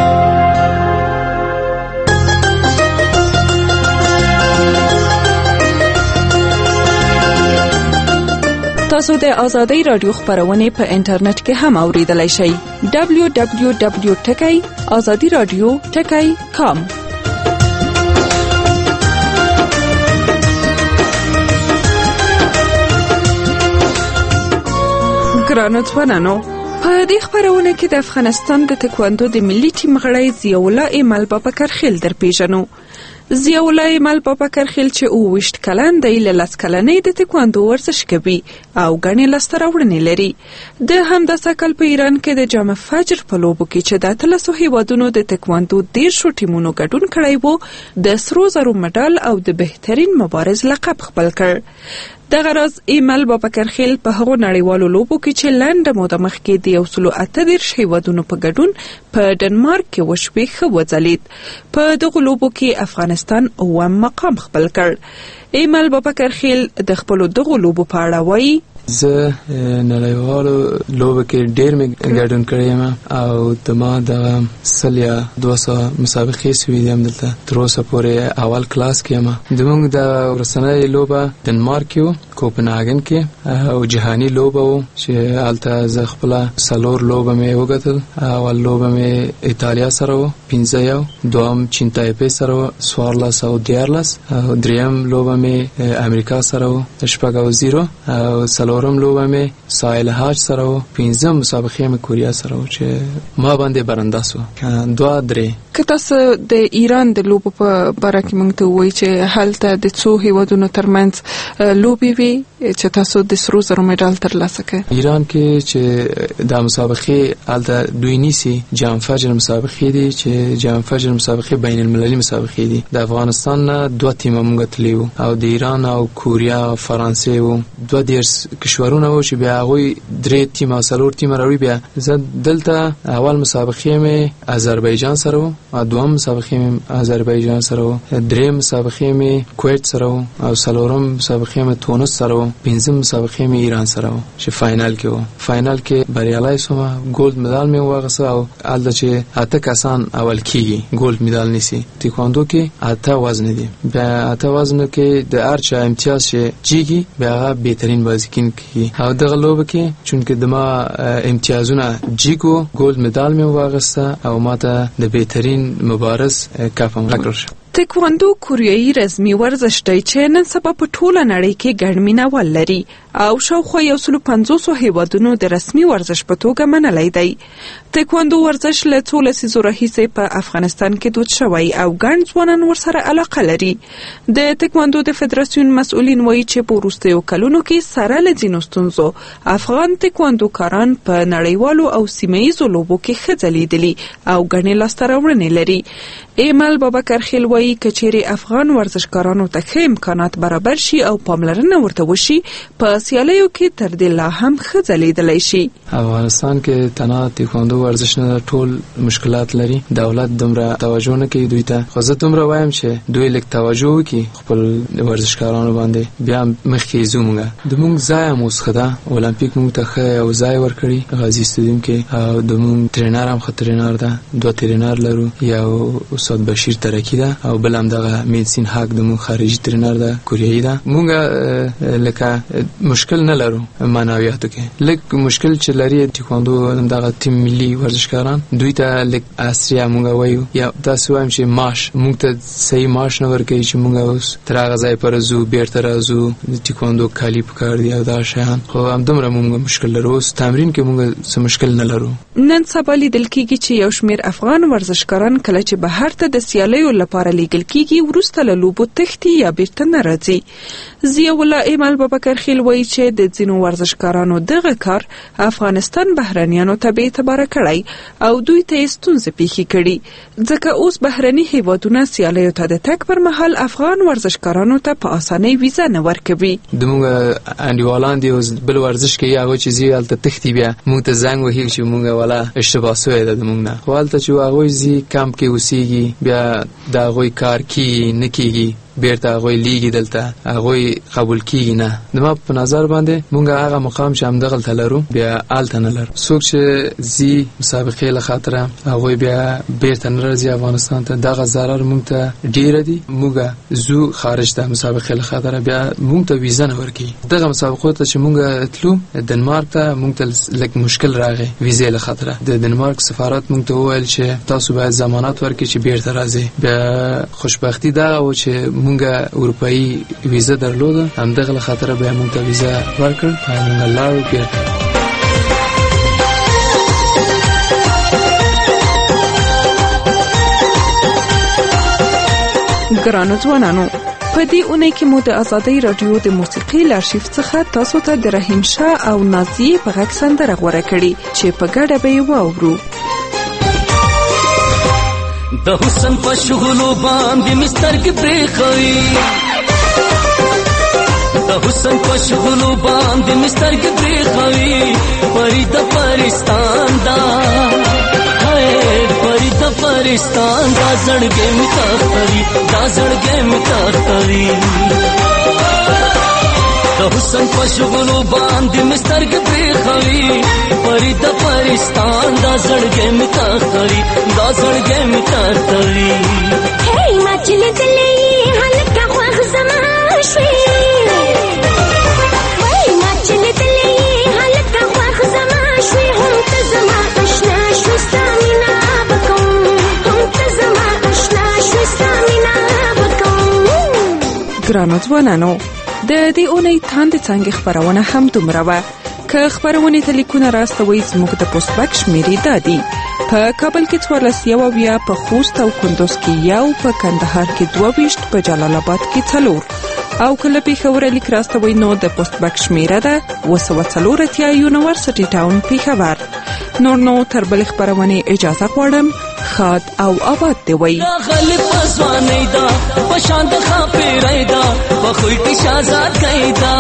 تاسو د آزادۍ رادیو خبرونه په انټرنیټ کې هم اوریدلای شئ. دبلیو دبلیو دبلیو ټکی آزادي رادیو ټکی کام. ګرانو ځوانانو، په دې خبرونه کې د افغانستان د تکواندو د ملي ټیم غړی ضیاءالله ایمل بابکرخیل در پیژنو. ضیاءالله ایمل بابکرخیل چې اوویشت کلن دی، له لس کلنۍ د تکواندو ورزش کوي او ګڼې لاسته راوړنې لري. د همداسې کال په ایران کې د جام فجر په لوبو کې چې د اتلسو هیوادونو د تکواندو دیرشو ټیمونو ګډون کړی و، د سرو زرو مډال او د بهترین مبارز لقب خپل کړ. دغه راز ایمل بابکرخیل په هغو نړیوالو لوبو کې چې لنډه موده مخکې د یو سلو اته دېرش هیوادونو په ګډون په ډنمارک کې وشوې ښه وځلید. په دغو لوبو کې افغانستان اووم مقام خپل کړ. ایمل بابکرخیل د خپلو دغو لوبو په اړه وایي زه نړیوالو لوبو کې ډېر مې ګډون کړی یم او د ما دغه سل یا دوه سوه مسابقې سوي دي همدلته تر اوسه پورې اول کلاس کې یم. زموږ د وروستنۍ لوبه ډنمارک کې وه، کوپنهاګن کې، او جهاني لوبه و چې هلته زه خپله څلور لوبه مې وګټل. اول لوبه مې ایتالیا سره و پنځه یو، دوهم چین تایپې سره و څوارلس او دیارلس، او دریم لوبه مې امریکا سره و شپږ او زیرو، او څلورم لوبه مې ساحل حج سره و، پنځم مسابقې مې کوریا سره و چې ما باندې برنده سو دوه درې. که تاسو د ایران د لوبو په باره کې موږ ته ووایي چې هلته د څو هیوادونو ترمنځ لوبې وي چې تاسو د سرو زرو مډال ترلاسه کړئ. ایران کې چې د مسابقې هلته دوی نیسي جام فجر مسابقې دي چې جام فجر مسابقې بین المللي مسابقې دي. د افغانستان نه دوه تیمه موږ تللي وو او د ایران او کوریا او فرانسې وو، دوه دېرش کشورونه وو چې بیا هغوی درې تیمه او څلور تیمه راوړي. بیا زه دلته اول مسابقې مې آذربایجان سره وو، دوهم مسابقې مې آذربایجان سره وو، دریم مسابقې مې کویت سره وو، او څلورم مسابقې مې تونس سره وو، پنځم مسابقې مې ایران سره وو چې فاینل کې وو. فاینل کې بریالی سوم، ګولد مډال مې واخیسته او هلته چې اته کسان اول کېږي ګولد مډال نیسي. تایکواندو کې اته وزن دي، بیا اته وزن کې د هر چا امتیاز چې جیږي بیا هغه بهترین بازیکن کېږي. او دغه لوبه کې چونکې د ما امتیازونه جیګو ګولد مډال مې واخیسته او ماته د بهترین مبارز کاپ هم راکړل شو. تایکواندو کوریایي رسمي ورزش دی چې نن سبا په ټوله نړۍ کې ګڼ مینوال لري او شاوخوا یو سلو پنځوسو هیوادونو د رسمي ورزش په توګه منلی دی. تایکواندو ورزش له څو لسیزو راهیسې په افغانستان کې دود شوی او ګڼ ځوانان ورسره علاقه لري. د تایکواندو د فدراسیون مسؤلین وایي چې په وروستیو کلونو کې سره له ځینو ستونزو افغان تایکواندو کاران په نړیوالو او سیمه ییزو لوبو کې ښه ځلیدلي او ګڼې لاسته راوړنې لري. ایمل بابکر خیل وایي که چیرې افغان ورزشکارانو ته ښه امکانات برابر شي او پاملرنه ورته وشي په سیالیو کې تر دې لا هم ښه ځلیدلی شي. افغانستان کې تنها تایکواندو ورزش نه ټول مشکلات لري، دولت دومره توجه نه کوي دوی ته. خو زه دومره وایم چې دوی لږ توجه وکړي خپل ورزشکارانو باندې، بیا مخکې ځو. موږ زموږ ځای هم اوس ښه ده، اولمپیک موږ ته ښه یو ځای ورکړي غازي سټیډیم کې، او زموږ ټرینر هم ښه ټرینر ده، دوه ټرینر لرو، یو استاد بشیر ترکی ده او بل هم دغه میدسین حق د مون خارجي ټرینر ده کوریایي ده. مونږ لکه مشکل نه لرو معنویاتو کې، لکه مشکل چې لري تایکواندو دغه تیم ملي ورزشکاران دوی ته لکه اصلي مونږ وایو یا تاسو وایم چې معاش مونږ ته صحیح معاش نه ورکوي چې مونږ اوس تر هغه ځای پر زو بیرته راځو د تایکواندو کالی پکار دی او دا شیان. خو همدومره مونږ مشکل لرو، اوس تمرین کې مونږ څه مشکل نه لرو. نن سبا لیدل کېږي چې یو شمېر افغان ورزشکاران کله چې بهر ته د سیالیو لپاره لیږل کېږي وروسته له لوبو تښتي یا بیرته نه راځي. ضیاء الله ایمل بابکر خیل وایي چې د ځینو ورزشکارانو دغه کار افغانستان بهرنیانو ته بې اعتباره کړی او دوی ته یې ستونزې پیښې کړي، ځکه اوس بهرني هیوادونه سیالیو ته د تګ پر مهال افغان ورزشکارانو ته په اسانۍ ویزه نه ورکوي. زموږ انډیوالان دي اوس بل ورزش کوي، هغوی چې ځي هلته تښتي، بیا موږ ته زنګ وهي چې موږ والا اشتباه سوی ده زموږ نه. خو هلته چې هغوی ځي کمپ کې اوسېږي، بیا د هغوی کار کېږي نه کېږي، بیرته هغوی لیږي دلته، هغوی قبول کېږي نه. زما په نظر باندې موږ هغه مقام چې همدغلته لرو بیا هلته نه لرو. څوک چې ځي مسابقې له خاطره هغوی بیا بیرته نه راځي افغانستان ته، دغه ضرر موږ ته ډېره دي. موږ ځو خارج ته مسابقې له خاطره، بیا موږ ته ویزه نه ورکوي. دغه مسابقو ته چې موږ تلو دنمارک ته، موږ ته لږ مشکل راغی ویزې له خاطره. د دنمارک سفارت موږ ته وویل چې تاسو باید ضمانت ورکړئ چې بیرته راځئ. بیا خوشبختي دغه و چې مونږه اروپایي ویزه درلوده، همدغه له خاطره بیا مونږ ته ویزه ورکړ او مونږ لاړو بیرته. ګرانو ځوانانو، په دې اونۍ کې مو د آزادۍ راډیو د موسیقي له ارشیف څخه تاسو ته د رحیم شاه او نازیې په غږ سندره غوره کړې چې په ګډه به یې واورو. د حسن په شغلو باندې مسترګې پرېښوي، د حسن په شغلو باندې مسترګې پرېښوي، پری د پرستان دا پری د پرستان دا زړګې مې تختوي، دا زړګې مې تختوي. د حسن په شغلو باندې مسترګ پرېخوي پری د پرستان دا زړګې مې تختوي دا زړګې مې تختوي هی ما چې لیدلې هلکه خوښ زما شوې وای ما چې لیدلې هلکه خوښ زما شوې هم ته زما اشنا شوې ستا مینه وکړم هم ته زما اشنا شوې ستا مینه وکړم. ګرانو ځوانانو د دې اونۍ تاندې څانګې خپرونه هم دومره وه. که خپرونې ته لیکونه راستوئ زموږ د پوسټ بک شمیرې دا دي: په کابل کې څوارلس یو اویا، په خوست او کندوز کې یو، په کندهار کې دوه ویشت، په جلال آباد کې څلور او کله پېښور لیک راستوئ نو د پوسټ بک شمیره ده اوه سوه څلور اتیا یونیورسټي ټاون پېښور. نور نو تر بلې خپرونې اجازه غواړم. خاد او آباد دی وی غلط پسوانې دا پشان د خاپېرې دا بخوي کې شازاد کېدا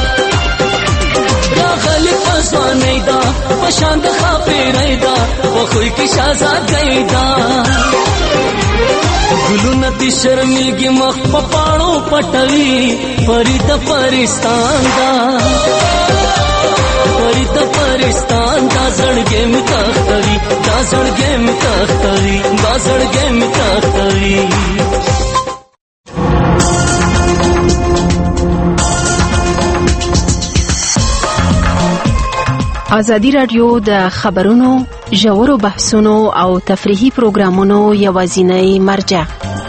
دا غلط پسوانې دا پشان د خاپېرې دا بخوي کې شازاد کېدا ګلونه دي شرمېږي مخ په پاڼو پټوي پری د پرستان دا پری د پرستان دا زړګې مې تختوي دا زړګې مې تختوي دا زړګې مې تختوي. ازادي راډیو د خبرونو ژورو بحثونو او تفریحي پروګرامونو یوازینی مرجع